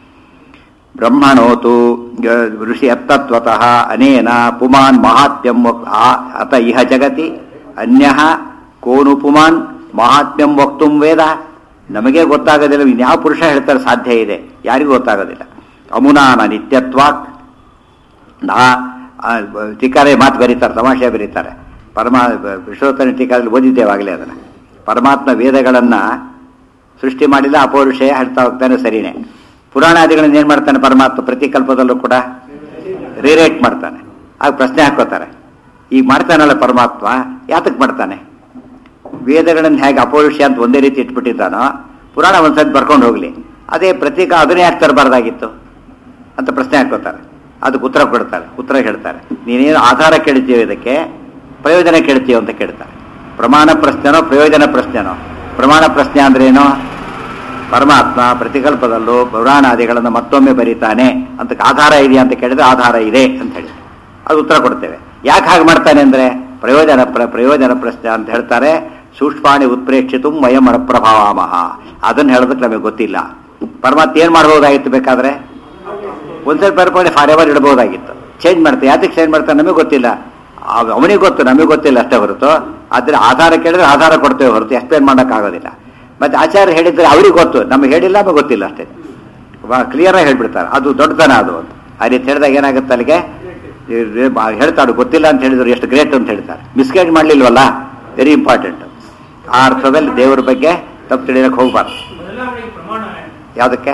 ಬ್ರಹ್ಮಣೋತು ಋಷಿ ಅತ್ತತ್ವತಃ ಅನೇನ ಪುಮಾನ್ ಮಹಾತ್ಮ್ಯಂ ಅತ ಇಹ ಜಗತಿ ಅನ್ಯ ಕೋನು ಪುಮಾನ್ ಮಹಾತ್ಮ್ಯಂ ವಕ್ತುಂ ವೇದ. ನಮಗೆ ಗೊತ್ತಾಗೋದಿಲ್ಲ, ಇನ್ಯಾವ ಪುರುಷ ಹೇಳ್ತಾರೆ ಸಾಧ್ಯ ಇದೆ, ಯಾರಿಗೂ ಗೊತ್ತಾಗೋದಿಲ್ಲ. ಅಮುನಾನ ನಿತ್ಯತ್ವಾಕ್ ನಾ ಟೀಕಾರೆ ಮಾತು ಬರೀತಾರೆ, ತಮಾಷೆ ಬರೀತಾರೆ. ವಿಶ್ವೋತ್ತರ ಟೀಕಾದಲ್ಲಿ ಓದಿದ್ದೇವಾಗಲೇ ಅದನ್ನು. ಪರಮಾತ್ಮ ವೇದಗಳನ್ನು ಸೃಷ್ಟಿ ಮಾಡಿಲ್ಲ, ಅಪೌರುಷಯ ಹೇಳ್ತಾ ಹೋಗ್ತಾನೆ, ಸರಿನೇ. ಪುರಾಣಾದಿಗಳನ್ನು ಏನು ಮಾಡ್ತಾನೆ ಪರಮಾತ್ಮ? ಪ್ರತಿ ಕಲ್ಪದಲ್ಲೂ ಕೂಡ ರಿರೇಟ್ ಮಾಡ್ತಾನೆ. ಆಗ ಪ್ರಶ್ನೆ ಹಾಕೋತಾರೆ, ಈಗ ಮಾಡ್ತಾನಲ್ಲ ಪರಮಾತ್ಮ, ಯಾತಕ್ಕೆ ಮಾಡ್ತಾನೆ? ವೇದಗಳನ್ನು ಹೇಗೆ ಅಪೌರುಷ ಅಂತ ಒಂದೇ ರೀತಿ ಇಟ್ಬಿಟ್ಟಿದ್ದಾನೋ, ಪುರಾಣ ಒಂದ್ಸತಿ ಬರ್ಕೊಂಡು ಹೋಗಲಿ, ಅದೇ ಪ್ರತೀಕ ಅದನ್ನೇ ಯಾಕೆ ತರಬಾರ್ದಾಗಿತ್ತು ಅಂತ ಪ್ರಶ್ನೆ ಹಾಕೋತಾರೆ. ಅದಕ್ಕೆ ಉತ್ತರ ಕೊಡ್ತಾರೆ, ಉತ್ತರ ಹೇಳ್ತಾರೆ. ನೀನೇನು ಆಧಾರ ಕೇಳ್ತೀಯೋ, ಇದಕ್ಕೆ ಪ್ರಯೋಜನ ಕೇಳ್ತೀಯೋ ಅಂತ ಕೇಳ್ತಾರೆ. ಪ್ರಮಾಣ ಪ್ರಶ್ನೆನೋ ಪ್ರಯೋಜನ ಪ್ರಶ್ನೆನೋ? ಪ್ರಮಾಣ ಪ್ರಶ್ನೆ ಅಂದ್ರೇನೋ, ಪರಮಾತ್ಮ ಪ್ರತಿಕಲ್ಪದಲ್ಲೂ ಪುರಾಣಾದಿಗಳನ್ನು ಮತ್ತೊಮ್ಮೆ ಬರೀತಾನೆ ಅಂತ ಆಧಾರ ಇದೆಯಾ ಅಂತ ಕೇಳಿದ್ರೆ ಆಧಾರ ಇದೆ ಅಂತ ಹೇಳಿ ಅದು ಉತ್ತರ ಕೊಡ್ತೇವೆ. ಯಾಕೆ ಹಾಗೆ ಮಾಡ್ತಾನೆ ಅಂದರೆ ಪ್ರಯೋಜನ ಪ್ರಶ್ನೆ ಅಂತ ಹೇಳ್ತಾರೆ. ಸೂಕ್ಷ್ಮಾಣಿ ಉತ್ಪ್ರೇಕ್ಷಿತು ವಯಂ ಪ್ರಭಾವಾಮಹ, ಅದನ್ನು ಹೇಳೋದಕ್ಕೆ ನಮಗೆ ಗೊತ್ತಿಲ್ಲ. ಪರಮಾತ್ಮ ಏನು ಮಾಡ್ಬೋದಾಗಿತ್ತು? ಬೇಕಾದ್ರೆ ಒಂದ್ಸರಿ ಬರ್ಕೊಂಡು ಫಾರ್ ಎವರ್ ಇಡಬಹುದಾಗಿತ್ತು. ಚೇಂಜ್ ಮಾಡ್ತಾರೆ, ಯಾತಕ್ಕೆ ಚೇಂಜ್ ಮಾಡ್ತಾರೆ ನಮಗೆ ಗೊತ್ತಿಲ್ಲ, ಅವನಿಗೆ ಗೊತ್ತು, ನಮಗೆ ಗೊತ್ತಿಲ್ಲ ಅಷ್ಟೇ ಹೊರತು. ಆದರೆ ಆಧಾರ ಕೇಳಿದ್ರೆ ಆಧಾರ ಕೊಡ್ತೇವೆ ಹೊರತು ಎಕ್ಸ್ಪ್ಲೇನ್ ಮಾಡೋಕ್ಕಾಗೋದಿಲ್ಲ. ಮತ್ತು ಆಚಾರ್ಯ ಹೇಳಿದ್ರೆ ಅವ್ರಿಗೆ ಗೊತ್ತು, ನಮಗೆ ಹೇಳಿಲ್ಲ, ನಮಗೆ ಗೊತ್ತಿಲ್ಲ ಅಷ್ಟೇ. ಕ್ಲಿಯರಾಗಿ ಹೇಳ್ಬಿಡ್ತಾರೆ. ಅದು ದೊಡ್ಡತನ ಅದು ಅಂತ. ಆ ರೀತಿ ಹೇಳಿದಾಗ ಏನಾಗುತ್ತೆ, ಅಲ್ಲಿಗೆ ಹೇಳ್ತಾడు ಗೊತ್ತಿಲ್ಲ ಅಂತ ಹೇಳಿದ್ರು ಎಷ್ಟು ಗ್ರೇಟ್ ಅಂತ ಹೇಳ್ತಾರೆ. ಮಿಸ್ಗೈಡ್ ಮಾಡಲಿಲ್ವಲ್ಲ, ವೆರಿ ಇಂಪಾರ್ಟೆಂಟ್. ಆ ಅರ್ಥದಲ್ಲಿ ದೇವರ ಬಗ್ಗೆ ತಪ್ಪು ತಿಳಿಯಕ್ಕೆ ಹೋಗ್ಬಾರ್ದು. ಯಾವುದಕ್ಕೆ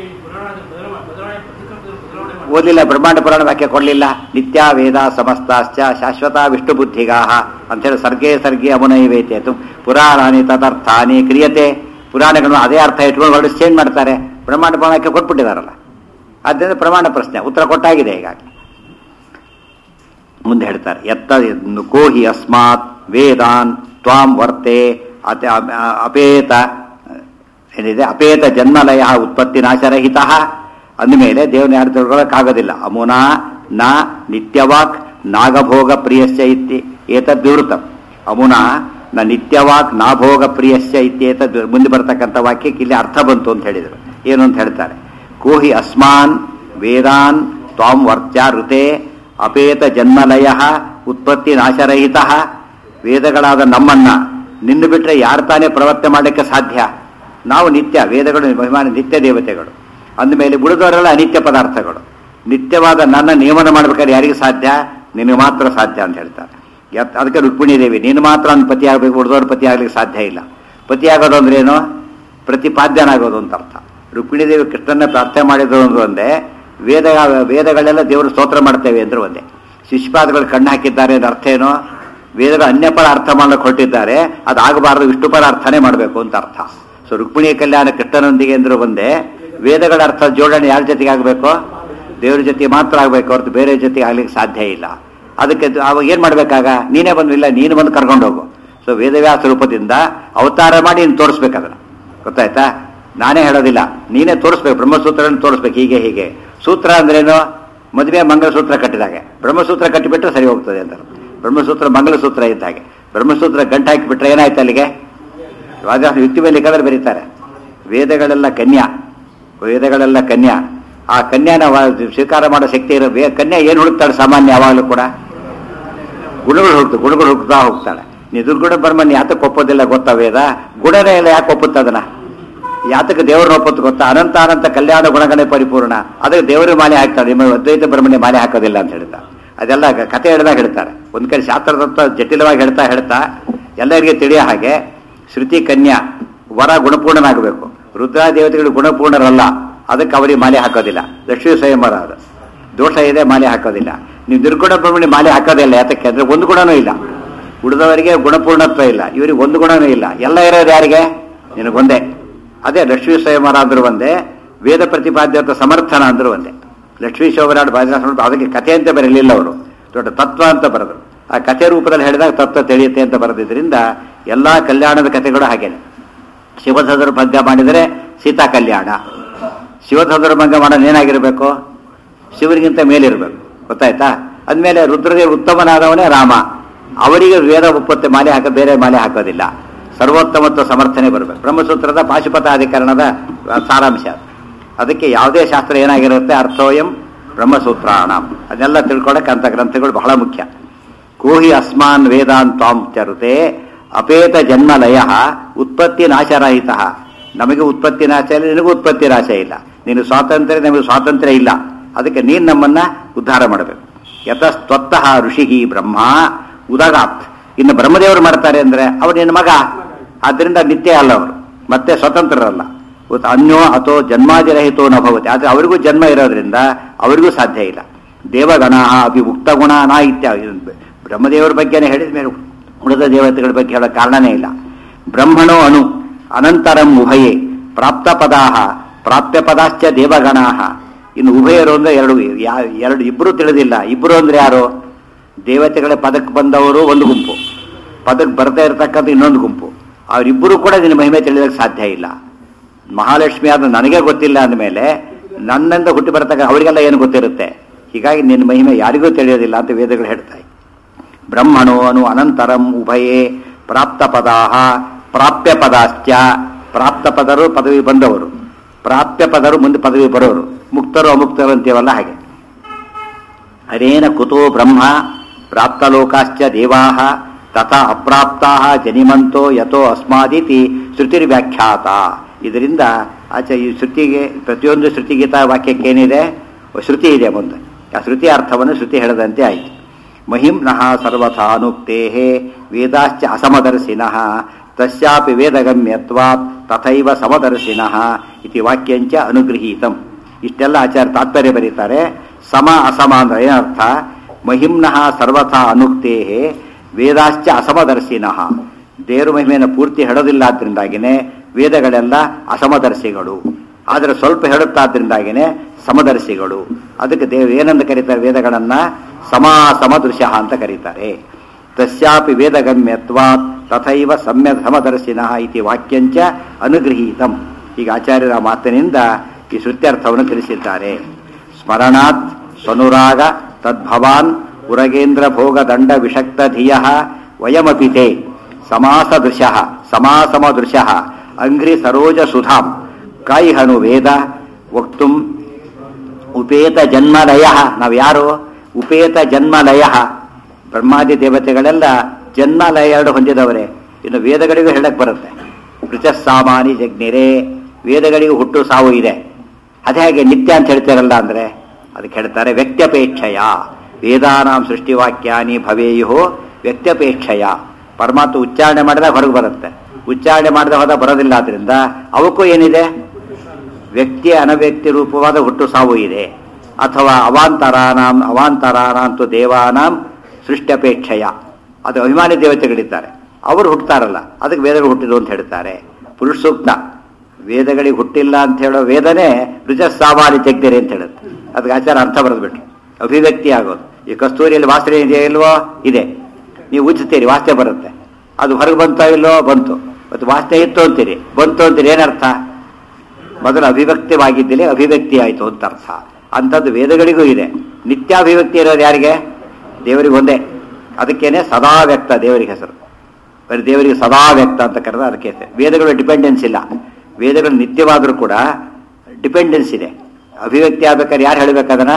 ಓದಲಿಲ್ಲ? ಬ್ರಹ್ಮಾಂಡ ಪುರಾಣ ವಾಕ್ಯ ಕೊಡಲಿಲ್ಲ. ನಿತ್ಯ ವೇದ ಸಮಸ್ತಾಶ್ಚ ಶಾಶ್ವತ ವಿಷ್ಣು ಬುದ್ಧಿಗಾಹ ಅಂತೇಳಿ ಸರ್ಗೇ ಸರ್ಗೇ ಅಮುನೈವೇತೆ ಪುರಾಣಾನಿ ತದರ್ಥಾನಿ ಕ್ರಿಯತೆ. ಪುರಾಣಗಳನ್ನು ಅದೇ ಅರ್ಥ ಇಟ್ಕೊಂಡು ಹೊರಡು ಚೇಂಜ್ ಮಾಡ್ತಾರೆ. ಬ್ರಹ್ಮಾಂಡ ಪುರಾಣಕ್ಕೆ ಕೊಟ್ಬಿಟ್ಟಿದಾರಲ್ಲ, ಆದ್ದರಿಂದ ಪ್ರಮಾಣ ಪ್ರಶ್ನೆ ಉತ್ತರ ಕೊಟ್ಟಾಗಿದೆ. ಈಗಾಗಲೇ ಮುಂದೆ ಹೇಳ್ತಾರೆ, ಕೋಹಿ ಅಸ್ಮಾತ್ ವೇದಾನ್ ತ್ವಾಂ ವರ್ತೆ ಅಪೇತ ಏನಿದೆ, ಅಪೇತ ಜನ್ಮಲಯ ಉತ್ಪತ್ತಿ ನಾಶರಹಿತ. ಅಂದಮೇಲೆ ದೇವನ ಯಾರು ತಿಳ್ಕೊಳ್ಳೋಕ್ಕಾಗೋದಿಲ್ಲ. ಅಮುನಾ ನ ನಿತ್ಯವಾಕ್ ನಾಗಭೋಗ ಪ್ರಿಯಸ್ಯ ಇತ್ತಿ ಏತದ್ವಿವೃತಂ. ಅಮುನಾ ನ ನಿತ್ಯವಾಕ್ ನಾಭೋಗ ಪ್ರಿಯಸ್ಯ ಇತ್ಯೇತದ್. ಮುಂದೆ ಬರ್ತಕ್ಕಂಥ ವಾಕ್ಯಕ್ಕೆ ಇಲ್ಲಿ ಅರ್ಥ ಬಂತು ಅಂತ ಹೇಳಿದರು. ಏನು ಅಂತ ಹೇಳ್ತಾರೆ, ಕೋಹಿ ಅಸ್ಮಾನ್ ವೇದಾನ್ ತ್ವಾಂ ವರ್ತ್ಯ ಋತೆ ಅಪೇತ ಜನ್ಮಲಯ ಉತ್ಪತ್ತಿ ನಾಶರಹಿತ. ವೇದಗಳಾದ ನಮ್ಮನ್ನ ನಿನ್ನ ಬಿಟ್ಟರೆ ಯಾರು ತಾನೇ ಪ್ರವರ್ತನೆ ಮಾಡಲಿಕ್ಕೆ ಸಾಧ್ಯ? ನಾವು ನಿತ್ಯ, ವೇದಗಳು ಅಭಿಮಾನ ನಿತ್ಯ ದೇವತೆಗಳು. ಅಂದಮೇಲೆ ಉಳಿದವರೆಲ್ಲ ಅನಿತ್ಯ ಪದಾರ್ಥಗಳು. ನಿತ್ಯವಾದ ನನ್ನ ನಿಯಮನ ಮಾಡ್ಬೇಕಾದ್ರೆ ಯಾರಿಗೆ ಸಾಧ್ಯ? ನಿನಗೆ ಮಾತ್ರ ಸಾಧ್ಯ ಅಂತ ಹೇಳ್ತಾರೆ. ಅದಕ್ಕೆ ರುಕ್ಮಿಣಿ ದೇವಿ, ನೀನು ಮಾತ್ರ ಒಂದು ಪತಿ ಆಗಬೇಕು, ಉಳಿದವ್ರ ಪತಿ ಆಗ್ಲಿಕ್ಕೆ ಸಾಧ್ಯ ಇಲ್ಲ. ಪತಿ ಆಗೋದು ಅಂದ್ರೇನು? ಪ್ರತಿಪಾದ್ಯನಾಗೋದು ಅಂತ ಅರ್ಥ. ರುಕ್ಮಿಣಿ ದೇವಿ ಕೃಷ್ಣನ ಪ್ರಾರ್ಥನೆ ಮಾಡಿದ್ರು ಅಂದ್ರೆ ಒಂದೇ, ವೇದಗಳೆಲ್ಲ ದೇವರು ಸ್ತೋತ್ರ ಮಾಡ್ತೇವೆ ಅಂದ್ರೆ ಒಂದೇ. ಶಿಷ್ಯಪಾದಗಳು ಕಣ್ಣು ಹಾಕಿದ್ದಾರೆ ಅಂದ್ರೆ ಅರ್ಥ ಏನು? ವೇದಗಳು ಅನ್ಯಪರ ಅರ್ಥ ಮಾಡಕ್ಕೆ ಹೊರಟಿದ್ದಾರೆ, ಅದಾಗಬಾರದು, ವಿಷ್ಣುಪರ ಅರ್ಥನೇ ಮಾಡಬೇಕು ಅಂತ ಅರ್ಥ. ಸೊ ರುಕ್ಮಿಣಿ ಕಲ್ಯಾಣ ಕೃಷ್ಣನೊಂದಿಗೆ ಅಂದ್ರೆ ಒಂದೇ. ವೇದಗಳ ಅರ್ಥ ಜೋಡಣೆ ಯಾರ ಜೊತೆಗೆ ಆಗಬೇಕು? ದೇವ್ರ ಜೊತೆ ಮಾತ್ರ ಆಗಬೇಕು ಹೊರತು ಬೇರೆ ಜೊತೆಗೆ ಆಗ್ಲಿಕ್ಕೆ ಸಾಧ್ಯ ಇಲ್ಲ. ಅದಕ್ಕೆ ಅವಾಗ ಏನು ಮಾಡಬೇಕಾಗ? ನೀನೇ ಬಂದಿಲ್ಲ, ನೀನು ಬಂದು ಕರ್ಕೊಂಡು ಹೋಗು. ಸೊ ವೇದವ್ಯಾಸ ರೂಪದಿಂದ ಅವತಾರ ಮಾಡಿ ನೀನು ತೋರಿಸ್ಬೇಕು ಅದನ್ನು. ಗೊತ್ತಾಯ್ತಾ? ನಾನೇ ಹೇಳೋದಿಲ್ಲ, ನೀನೇ ತೋರಿಸ್ಬೇಕು. ಬ್ರಹ್ಮಸೂತ್ರವನ್ನು ತೋರಿಸ್ಬೇಕು, ಹೀಗೆ ಹೀಗೆ. ಸೂತ್ರ ಅಂದ್ರೇನು? ಮದುವೆ ಮಂಗಲಸೂತ್ರ ಕಟ್ಟಿದಾಗೆ. ಬ್ರಹ್ಮಸೂತ್ರ ಕಟ್ಟಿಬಿಟ್ರೆ ಸರಿ ಹೋಗ್ತದೆ ಅಂತ. ಬ್ರಹ್ಮಸೂತ್ರ ಮಂಗಲಸೂತ್ರ ಇದ್ದ ಹಾಗೆ. ಬ್ರಹ್ಮಸೂತ್ರ ಗಂಟು ಹಾಕಿಬಿಟ್ರೆ ಏನಾಯ್ತು ಅಲ್ಲಿಗೆ? ಯುಕ್ತಿ ಮೇಲೆ ಕಲರ್ ಬರೀತಾರೆ. ವೇದಗಳೆಲ್ಲ ಕನ್ಯಾ, ವೇದಗಳೆಲ್ಲ ಕನ್ಯಾ. ಆ ಕನ್ಯಾನ ಸ್ವೀಕಾರ ಮಾಡೋ ಶಕ್ತಿ ಇರೋ ಕನ್ಯಾ ಏನು ಹುಡುಕ್ತಾಳೆ ಸಾಮಾನ್ಯ? ಯಾವಾಗಲೂ ಕೂಡ ಗುಣಗಳು ಹುಡುಕ್ತಾ ಹೋಗ್ತಾಳೆ. ನೀ ದುರ್ಗುಣ ಬ್ರಹ್ಮನ್ ಯಾತಕ್ಕೆ ಒಪ್ಪೋದಿಲ್ಲ ಗೊತ್ತಾ? ವೇದ ಗುಣನೇ ಇಲ್ಲ, ಯಾಕೆ ಒಪ್ಪುತ್ತ ಅದನ್ನ? ಯಾತಕ್ಕೆ ದೇವ್ರನ್ನ ಒಪ್ಪತ್ತು ಗೊತ್ತಾ? ಅನಂತ ಅನಂತ ಕಲ್ಯಾಣ ಗುಣಗಳೇ ಪರಿಪೂರ್ಣ. ಅದಕ್ಕೆ ದೇವರ ಮಾಲೆ ಹಾಕ್ತಾಳೆ, ನಿಮ್ಮ ಅದ್ವೈತ ಬ್ರಹ್ಮಣ್ಯ ಮಾಲೆ ಹಾಕೋದಿಲ್ಲ ಅಂತ ಹೇಳ್ತಾ. ಅದೆಲ್ಲ ಕಥೆ ಹೇಳಿದಾಗ ಹೇಳ್ತಾರೆ. ಒಂದ್ ಕಡೆ ಶಾಸ್ತ್ರದತ್ತ ಜಟಿಲವಾಗಿ ಹೇಳ್ತಾ ಎಲ್ಲರಿಗೆ ತಿಳಿಯೋ ಹಾಗೆ ಶ್ರುತಿ ಕನ್ಯಾ ವರ ಗುಣಪೂರ್ಣನಾಗಬೇಕು. ರುದ್ರಾದೇವತೆಗಳು ಗುಣಪೂರ್ಣರಲ್ಲ, ಅದಕ್ಕೆ ಅವರಿಗೆ ಮಾಲೆ ಹಾಕೋದಿಲ್ಲ. ಲಕ್ಷ್ಮೀ ಸ್ವಯಂವರ ಅದು ದೋಷ ಇದೆ, ಮಾಲೆ ಹಾಕೋದಿಲ್ಲ. ನೀವು ನಿರ್ಗುಣ ಬ್ರಹ್ಮಣ್ಯ ಮಾಲೆ ಹಾಕೋದಿಲ್ಲ. ಯಾತಕ್ಕೆ ಅಂದ್ರೆ ಒಂದು ಗುಣನೂ ಇಲ್ಲ. ಉಳಿದವರಿಗೆ ಗುಣಪೂರ್ಣತ್ವ ಇಲ್ಲ, ಇವರಿಗೆ ಒಂದು ಗುಣನೂ ಇಲ್ಲ. ಎಲ್ಲ ಇರೋದು ಯಾರಿಗೆ? ನಿನಗೊಂದೇ. ಅದೇ ಲಕ್ಷ್ಮೀ ಸ್ವಯಂವರ ಅಂದ್ರೂ ಒಂದೇ, ವೇದ ಪ್ರತಿಪಾದ್ಯತ ಸಮರ್ಥನ ಅಂದ್ರೂ ಒಂದೇ. ಲಕ್ಷ್ಮೀ ಶೋಭರಾಡ್ ಬಾಜರಾಸ ಅದಕ್ಕೆ ಕಥೆ ಅಂತ ಬರಲಿಲ್ಲ, ಅವರು ದೊಡ್ಡ ತತ್ವ ಅಂತ ಬರೆದರು. ಆ ಕಥೆ ರೂಪದಲ್ಲಿ ಹೇಳಿದಾಗ ತತ್ವ ತಿಳಿಯುತ್ತೆ ಅಂತ ಬರೆದಿದ್ದರಿಂದ ಎಲ್ಲ ಕಲ್ಯಾಣದ ಕಥೆಗಳು ಹಾಗೇನೆ. ಶಿವಧದ್ರ ಭಂಗ ಮಾಡಿದರೆ ಸೀತಾ ಕಲ್ಯಾಣ. ಶಿವಧದ್ರ ಭಂಗ ಮಾಡೋದು ಏನಾಗಿರ್ಬೇಕು? ಶಿವರಿಗಿಂತ ಮೇಲಿರಬೇಕು. ಗೊತ್ತಾಯ್ತಾ? ಅಂದಮೇಲೆ ರುದ್ರದೇವ ಉತ್ತಮನಾದವನೇ ರಾಮ. ಅವರಿಗೆ ವೇದ ಉತ್ಪತ್ತಿ ಮಾಲೆ ಬೇರೆ ಮಾಲೆ ಹಾಕೋದಿಲ್ಲ. ಸರ್ವೋತ್ತಮತ್ವ ಸಮರ್ಥನೆ ಬರಬೇಕು. ಬ್ರಹ್ಮಸೂತ್ರದ ಪಾಶುಪತಾಧಿಕರಣದ ಸಾರಾಂಶ. ಅದಕ್ಕೆ ಯಾವುದೇ ಶಾಸ್ತ್ರ ಏನಾಗಿರುತ್ತೆ? ಅರ್ಥೋಯಂ ಬ್ರಹ್ಮಸೂತ್ರಾಣ. ಅದನ್ನೆಲ್ಲ ತಿಳ್ಕೊಳ್ಳೋಕೆ ಅಂತ ಗ್ರಂಥಗಳು ಬಹಳ ಮುಖ್ಯ. ಕೋಹಿ ಅಸ್ಮಾನ್ ವೇದಾನ್ ತ್ವಾಂ ಚರುತೆ ಅಪೇತ ಜನ್ಮಲಯ ಉತ್ಪತ್ತಿ ನಾಶರಹಿತ. ನಮಗೆ ಉತ್ಪತ್ತಿ ನಾಶ ಇಲ್ಲ, ನಿನಗೂ ಉತ್ಪತ್ತಿ ನಾಶ ಇಲ್ಲ. ನೀನು ಸ್ವಾತಂತ್ರ್ಯ, ನಮಗೆ ಸ್ವಾತಂತ್ರ್ಯ ಇಲ್ಲ. ಅದಕ್ಕೆ ನೀನು ನಮ್ಮನ್ನ ಉದ್ಧಾರ ಮಾಡಬೇಕು. ಯತಸ್ತತ್ತಃ ಋಷಿ ಬ್ರಹ್ಮ ಉದಗಾತ್. ಇನ್ನು ಬ್ರಹ್ಮದೇವರು ಮಾಡ್ತಾರೆ ಅಂದ್ರೆ ಅವ್ರು ನಿನ್ನ ಮಗ, ಆದ್ದರಿಂದ ನಿತ್ಯ ಅಲ್ಲ, ಅವರು ಮತ್ತೆ ಸ್ವತಂತ್ರರಲ್ಲ. ಅನ್ಯೋ ಅಥೋ ಜನ್ಮಾದಿರಹಿತೋ ನ ಭವತಿ. ಆದರೆ ಅವರಿಗೂ ಜನ್ಮ ಇರೋದ್ರಿಂದ ಅವರಿಗೂ ಸಾಧ್ಯ ಇಲ್ಲ. ದೇವಗಣ ಅಭಿ ಮುಕ್ತ ಗುಣ ನಾ ಇತ್ಯಾದಿ. ಬ್ರಹ್ಮದೇವರ ಬಗ್ಗೆನೇ ಹೇಳಿದ ಮೇಲೆ ಉಳಿದ ದೇವತೆಗಳ ಬಗ್ಗೆ ಹೇಳೋ ಕಾರಣನೇ ಇಲ್ಲ. ಬ್ರಹ್ಮಣೋ ಅಣು ಅನಂತರಂ ಉಭಯೇ ಪ್ರಾಪ್ತ ಪದಾಹ ಪ್ರಾಪ್ಯ ಪದಾಶ್ಚ ದೇವಗಣಾ. ಇನ್ನು ಉಭಯರು ಅಂದ್ರೆ ಎರಡು ಇಬ್ಬರು ತಿಳಿದಿಲ್ಲ. ಇಬ್ಬರು ಅಂದ್ರೆ ಯಾರು? ದೇವತೆಗಳ ಪದಕ್ಕೆ ಬಂದವರು ಒಂದು ಗುಂಪು, ಪದಕ್ಕೆ ಬರ್ತಾ ಇರತಕ್ಕಂಥ ಇನ್ನೊಂದು ಗುಂಪು. ಅವರಿಬ್ಬರು ಕೂಡ ನಿನ್ನ ಮಹಿಮೆ ತಿಳಿಯೋದಕ್ಕೆ ಸಾಧ್ಯ ಇಲ್ಲ. ಮಹಾಲಕ್ಷ್ಮಿ ಆದ ನನಗೆ ಗೊತ್ತಿಲ್ಲ ಅಂದಮೇಲೆ ನನ್ನಿಂದ ಹುಟ್ಟಿ ಬರತಕ್ಕ ಅವರಿಗೆಲ್ಲ ಏನು ಗೊತ್ತಿರುತ್ತೆ? ಹೀಗಾಗಿ ನಿನ್ನ ಮಹಿಮೆ ಯಾರಿಗೂ ತಿಳಿಯೋದಿಲ್ಲ ಅಂತ ವೇದಗಳು ಹೇಳ್ತಾರೆ. ಬ್ರಹ್ಮಣೋ ಅನು ಅನಂತರಂ ಉಭಯೇ ಪ್ರಾಪ್ತ ಪದಾಹ ಪ್ರಾಪ್ಯ ಪದಾಶ್ಚ. ಪ್ರಾಪ್ತ ಪದರು ಪದವಿ ಬಂದವರು, ಪ್ರಾಪ್ಯ ಪದರು ಮುಂದೆ ಪದವಿ ಬರೋರು, ಮುಕ್ತರು ಅಮುಕ್ತರು ಅಂತೀವಲ್ಲ ಹಾಗೆ. ಅನೇನ ಕುತೋ ಬ್ರಹ್ಮ ಪ್ರಾಪ್ತಲೋಕಾಶ್ಚ ದೇವಾಹ ತಥಾ ಅಪ್ರಾಪ್ತಾಹ ಜನಿಮಂತೋ ಯಥೋ ಅಸ್ಮಾದಿತಿ ಶ್ರುತಿರ್ವ್ಯಾಖ್ಯಾತ. ಇದರಿಂದ ಆಚೆ ಈ ಶ್ರುತಿಗೆ, ಪ್ರತಿಯೊಂದು ಶ್ರುತಿಗೀತಾ ವಾಕ್ಯಕ್ಕೇನಿದೆ ಶ್ರುತಿ ಇದೆ ಮುಂದೆ. ಆ ಶ್ರುತಿ ಅರ್ಥವನ್ನು ಶ್ರುತಿ ಹೇಳದಂತೆ ಆಯಿತು. ಮಹಿಮ್ನಃ ಸರ್ವಥಾ ಅನುಕ್ತೇ ವೇದಾಶ್ಚ ಅಸಮದರ್ಶಿನಃ ತಸ್ಯಾಪಿ ವೇದಗಮ್ಯತ್ವಾತ್ ತಥೈವ ಸಮದರ್ಶಿನಃ ಇತಿ ವಾಕ್ಯಂಚ ಅನುಗೃಹೀತಂ. ಇಷ್ಟೆಲ್ಲ ಆಚಾರ್ಯ ತಾತ್ಪರ್ಯ ಬರೀತಾರೆ. ಸಮ ಅಸಮ ಅಂದ್ರೆ ಏನರ್ಥ? ಮಹಿಮ್ನಃ ಸರ್ವಥಾ ಅನುಕ್ತೇ ವೇದಾಶ್ಚ ಅಸಮದರ್ಶಿನಃ. ದೇವರು ಮಹಿಮೆಯನ್ನು ಪೂರ್ತಿ ಹೇಳೋದಿಲ್ಲ, ಆದ್ರಿಂದಾಗಿನೇ ವೇದಗಳೆಲ್ಲ ಅಸಮದರ್ಶಿಗಳು. ಆದರೆ ಸ್ವಲ್ಪ ಹೇಳುತ್ತಾದ್ರಿಂದಾಗಿನೇ ಸಮದರ್ಶಿಗಳು. ಅದಕ್ಕೆ ಏನಂತ ಕರೀತಾರೆ? ವೇದಗಳನ್ನ ಸಮಾಸಮದೃಶ್ಯ ಅಂತ ಕರೀತಾರೆ. ತಸ್ಯಾಪಿ ವೇದಗಮ್ಯತ್ವಾತ್ ತಥೈವ ಸಮದರ್ಶಿನಃ ಇತಿ ವಾಕ್ಯಂಚ ಅನುಗೃಹೀತಂ. ಈಗ ಆಚಾರ್ಯರ ಮಾತಿನಿಂದ ಈ ಶ್ರುತ್ಯರ್ಥವನ್ನು ತಿಳಿಸಿದ್ದಾರೆ. ಸ್ಮರಣಾತ್ ಸ್ವನುರಾಗ ತದ್ಭವಾನ್ ಉರಗೇಂದ್ರ ಭೋಗ ದಂಡ ವಿಷಕ್ತ ಧಿಯ ವಯಮಪಿತೆ ಸಮಾಸಮದೃಶ ಅಂಘ್ರಿ ಸರೋಜ ಸುಧಾಂ ಕಾಯಿಹನು ವೇದ ವಕ್ತುಂ ಉಪೇತ ಜನ್ಮಲಯ. ನಾವು ಯಾರು? ಉಪೇತ ಜನ್ಮಲಯ. ಬ್ರಹ್ಮಾದಿ ದೇವತೆಗಳೆಲ್ಲ ಜನ್ಮಲಯ ಎರಡು ಹೊಂದಿದವರೇ. ಇನ್ನು ವೇದಗಳಿಗೂ ಹೇಳಕ್ ಬರುತ್ತೆ. ಪೃಚಸ್ಸಾಮಾನಿ ಜಗ್ನಿರೇ. ವೇದಗಳಿಗೂ ಹುಟ್ಟು ಸಾವು ಇದೆ. ಅದೇ ಹಾಗೆ ನಿತ್ಯ ಅಂತ ಹೇಳ್ತಾರಲ್ಲ ಅಂದ್ರೆ ಅದಕ್ಕೆ ಹೇಳ್ತಾರೆ ವ್ಯಕ್ತ್ಯಪೇಕ್ಷಯ. ವೇದಾನಾಂ ಸೃಷ್ಟಿವಾಕ್ಯಾನಿ ಭವೇಯೋ ವ್ಯಕ್ತ್ಯಪೇಕ್ಷಯ. ಪರಮಾತ್ಮ ಉಚ್ಚಾರಣೆ ಮಾಡಿದಾಗ ಹೊರಗೆ ಬರುತ್ತೆ, ಉಚ್ಚಾರಣೆ ಮಾಡದೆ ಹೋದ ಬರೋದಿಲ್ಲ. ಆದ್ರಿಂದ ಅವಕ್ಕೂ ಏನಿದೆ? ವ್ಯಕ್ತಿ ಅನವ್ಯಕ್ತಿ ರೂಪವಾದ ಹುಟ್ಟು ಸಾವು ಇದೆ. ಅಥವಾ ಅವಾಂತರಾನಾಂತು ದೇವಾನಾಂ ಸೃಷ್ಟ್ಯಪೇಕ್ಷಯ. ಅದು ಅಭಿಮಾನಿ ದೇವತೆಗಳಿದ್ದಾರೆ, ಅವರು ಹುಟ್ಟುತ್ತಾರಲ್ಲ, ಅದಕ್ಕೆ ವೇದಗಳು ಹುಟ್ಟಿದ್ರು ಅಂತ ಹೇಳ್ತಾರೆ. ಪುರುಷ ಸೂಕ್ತ ವೇದಗಳಿಗೆ ಹುಟ್ಟಿಲ್ಲ ಅಂತ ಹೇಳೋ ವೇದನೆ ರುಜಸ್ಸಾಮಾನಿ ಜಗ್ದಿರೆ ಅಂತ ಹೇಳುತ್ತೆ. ಅದಕ್ಕೆ ಆಚಾರ ಅರ್ಥ ಬರೆದ್ಬಿಟ್ರು. ಅಭಿವ್ಯಕ್ತಿ ಆಗೋದು. ಈ ಕಸ್ತೂರಿಯಲ್ಲಿ ವಾಸನೆ ಇದೆಯೋ ಇಲ್ವೋ? ಇದೆ. ನೀವು ಉಜ್ಜುತ್ತೀರಿ, ವಾಸನೆ ಬರುತ್ತೆ. ಅದು ಹೊರಗೆ ಬಂತೋ ಇಲ್ಲೋ? ಬಂತು. ಮತ್ತು ವಾಸನೆ ಇತ್ತು ಅಂತೀರಿ, ಬಂತು ಅಂತೀರಿ. ಏನರ್ಥ? ಮೊದಲು ಅಭಿವ್ಯಕ್ತವಾಗಿದ್ದಲ್ಲಿ ಅಭಿವ್ಯಕ್ತಿ ಆಯಿತು ಅಂತ ಅರ್ಥ. ಅಂಥದ್ದು ವೇದಗಳಿಗೂ ಇದೆ. ನಿತ್ಯಾಭಿವ್ಯಕ್ತಿ ಇರೋದು ಯಾರಿಗೆ? ದೇವರಿಗೆ ಒಂದೇ. ಅದಕ್ಕೇನೆ ಸದಾ ವ್ಯಕ್ತ ದೇವರಿಗೆ ಹೆಸರು. ಬರೀ ದೇವರಿಗೆ ಸದಾ ವ್ಯಕ್ತ ಅಂತ ಕರೆದ ಅದಕ್ಕೆ ವೇದಗಳು ಡಿಪೆಂಡೆನ್ಸ್ ಇಲ್ಲ. ವೇದಗಳು ನಿತ್ಯವಾದರೂ ಕೂಡ ಡಿಪೆಂಡೆನ್ಸ್ ಇದೆ. ಅಭಿವ್ಯಕ್ತಿ ಆಗ್ಬೇಕಾದ್ರೆ ಯಾರು ಹೇಳಬೇಕದನ್ನ?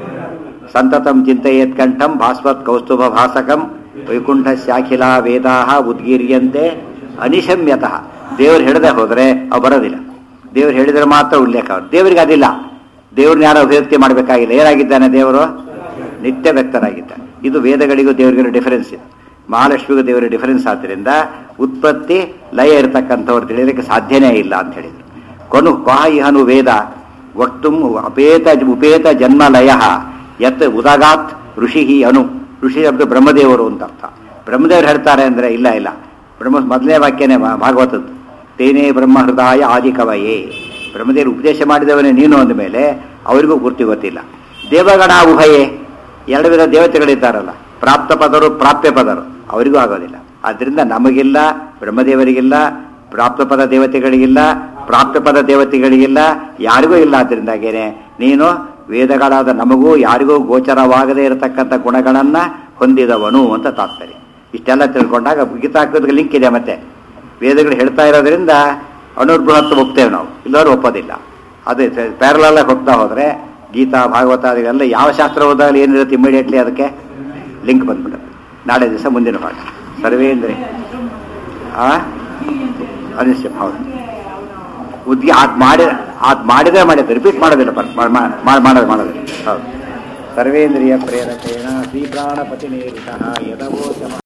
ಸಂತತಂ ಚಿಂತೆಯೇತ್ ಕಂಠಂ ಭಾಸ್ವತ್ ಕೌಸ್ತುಭ ಭಾಸಕಂ ವೈಕುಂಠ ಶಾಖಿಲಾ ವೇದಾಹ ಉದ್ಗೀರ್ಯಂತೆ ಅನಿಶಮ್ಯತಃ. ದೇವರು ಹೇಳದೆ ಹೋದರೆ ಅವು ಬರೋದಿಲ್ಲ. ದೇವರು ಹೇಳಿದರೆ ಮಾತ್ರ ಉಲ್ಲೇಖ. ದೇವರಿಗೆ ಅದಿಲ್ಲ. ದೇವ್ರನ್ನ ಯಾರು ಅಭಿವ್ಯಕ್ತಿ ಮಾಡಬೇಕಾಗಿಲ್ಲ. ಏನಾಗಿದ್ದಾನೆ ದೇವರು? ನಿತ್ಯ ವ್ಯಕ್ತರಾಗಿದ್ದಾನೆ. ಇದು ವೇದಗಳಿಗೂ ದೇವರಿಗೂ ಡಿಫರೆನ್ಸ್ ಇದೆ. ಮಹಾಲಕ್ಷ್ಮಿಗೂ ದೇವರ ಡಿಫರೆನ್ಸ್ ಆದ್ದರಿಂದ ಉತ್ಪತ್ತಿ ಲಯ ಇರತಕ್ಕಂಥವ್ರು ತಿಳಿಯೋದಕ್ಕೆ ಸಾಧ್ಯನೇ ಇಲ್ಲ ಅಂತ ಹೇಳಿದರು. ಕೊನು ಕಾಯಿಹನು ವೇದ ವಕ್ತುಂ ಉಪೇತ ಜನ್ಮ ಲಯ ಯತ್ ಉದಗಾತ್ ಋಷಿ ಅನು. ಋಷಿ ಶಬ್ದ ಬ್ರಹ್ಮದೇವರು ಅಂತ ಅರ್ಥ. ಬ್ರಹ್ಮದೇವರು ಹೇಳ್ತಾರೆ ಅಂದರೆ ಇಲ್ಲ, ಮೊದಲನೇ ವಾಕ್ಯನೇ ಭಾಗವತದ್ದು. ತೇನೇ ಬ್ರಹ್ಮ ಹೃದಯ ಆದಿಕವಯೇ. ಬ್ರಹ್ಮದೇವರು ಉಪದೇಶ ಮಾಡಿದವನೇ ನೀನು ಅಂದ ಮೇಲೆ ಅವರಿಗೂ ಪೂರ್ತಿ ಗೊತ್ತಿಲ್ಲ. ದೇವಗಣ ಉಭಯೇ. ಎರಡು ವಿಧ ದೇವತೆಗಳಿದ್ದಾರಲ್ಲ, ಪ್ರಾಪ್ತ ಪದರು ಪ್ರಾಪ್ಯ ಪದರು, ಅವರಿಗೂ ಆಗೋದಿಲ್ಲ. ಆದ್ದರಿಂದ ನಮಗಿಲ್ಲ, ಬ್ರಹ್ಮದೇವರಿಗಿಲ್ಲ, ಪ್ರಾಪ್ತ ಪದ ದೇವತೆಗಳಿಗಿಲ್ಲ, ಪ್ರಾಪ್ತ ಪದ ದೇವತೆಗಳಿಗಿಲ್ಲ, ಯಾರಿಗೂ ಇಲ್ಲ. ಆದ್ದರಿಂದಾಗೇನೆ ನೀನು ವೇದಗಳಾದ ನಮಗೂ ಯಾರಿಗೂ ಗೋಚರವಾಗದೇ ಇರತಕ್ಕಂಥ ಗುಣಗಳನ್ನ ಹೊಂದಿದವನು ಅಂತ ತಾತ್ಪರ್ಯ. ಇಷ್ಟೆಲ್ಲ ತಿಳ್ಕೊಂಡಾಗ ಗೀತಾಕ್ಕೆ ಲಿಂಕ್ ಇದೆ. ಮತ್ತೆ ವೇದಗಳು ಹೇಳ್ತಾ ಇರೋದ್ರಿಂದ ಅನುರ್ಬೃಹತ್ವ ಒಪ್ತೇವೆ ನಾವು, ಇಲ್ಲವರು ಒಪ್ಪೋದಿಲ್ಲ. ಅದೇ ಪ್ಯಾರಲಾಗಿ ಹೋಗ್ತಾ ಹೋದರೆ ಗೀತಾ ಭಾಗವತ ಅದೆಲ್ಲ ಯಾವ ಶಾಸ್ತ್ರ ಹೋದಾಗಲಿ ಏನಿರುತ್ತೆ ಇಮಿಡಿಯೇಟ್ಲಿ ಅದಕ್ಕೆ ಲಿಂಕ್ ಬಂದ್ಬಿಡುತ್ತೆ. ನಾಳೆ ದಿವಸ ಮುಂದಿನ ಪಾಠ ಸರ್ವೇಂದ್ರಿ ಅನಿಶ್ಚಯ. ಹೌದು. ಉದ್ಗಿ ಅದು ಮಾಡಿದ್ರೆ ರಿಪೀಟ್ ಮಾಡೋದಿಲ್ಲ ಮಾಡೋದಿಲ್ಲ. ಹೌದು. ಸರ್ವೇಂದ್ರಿಯ ಪ್ರೇರಕೇಣ ಶ್ರೀ ಪ್ರಾಣಪತಿ ನೇರಿತಃ ಯದವೋ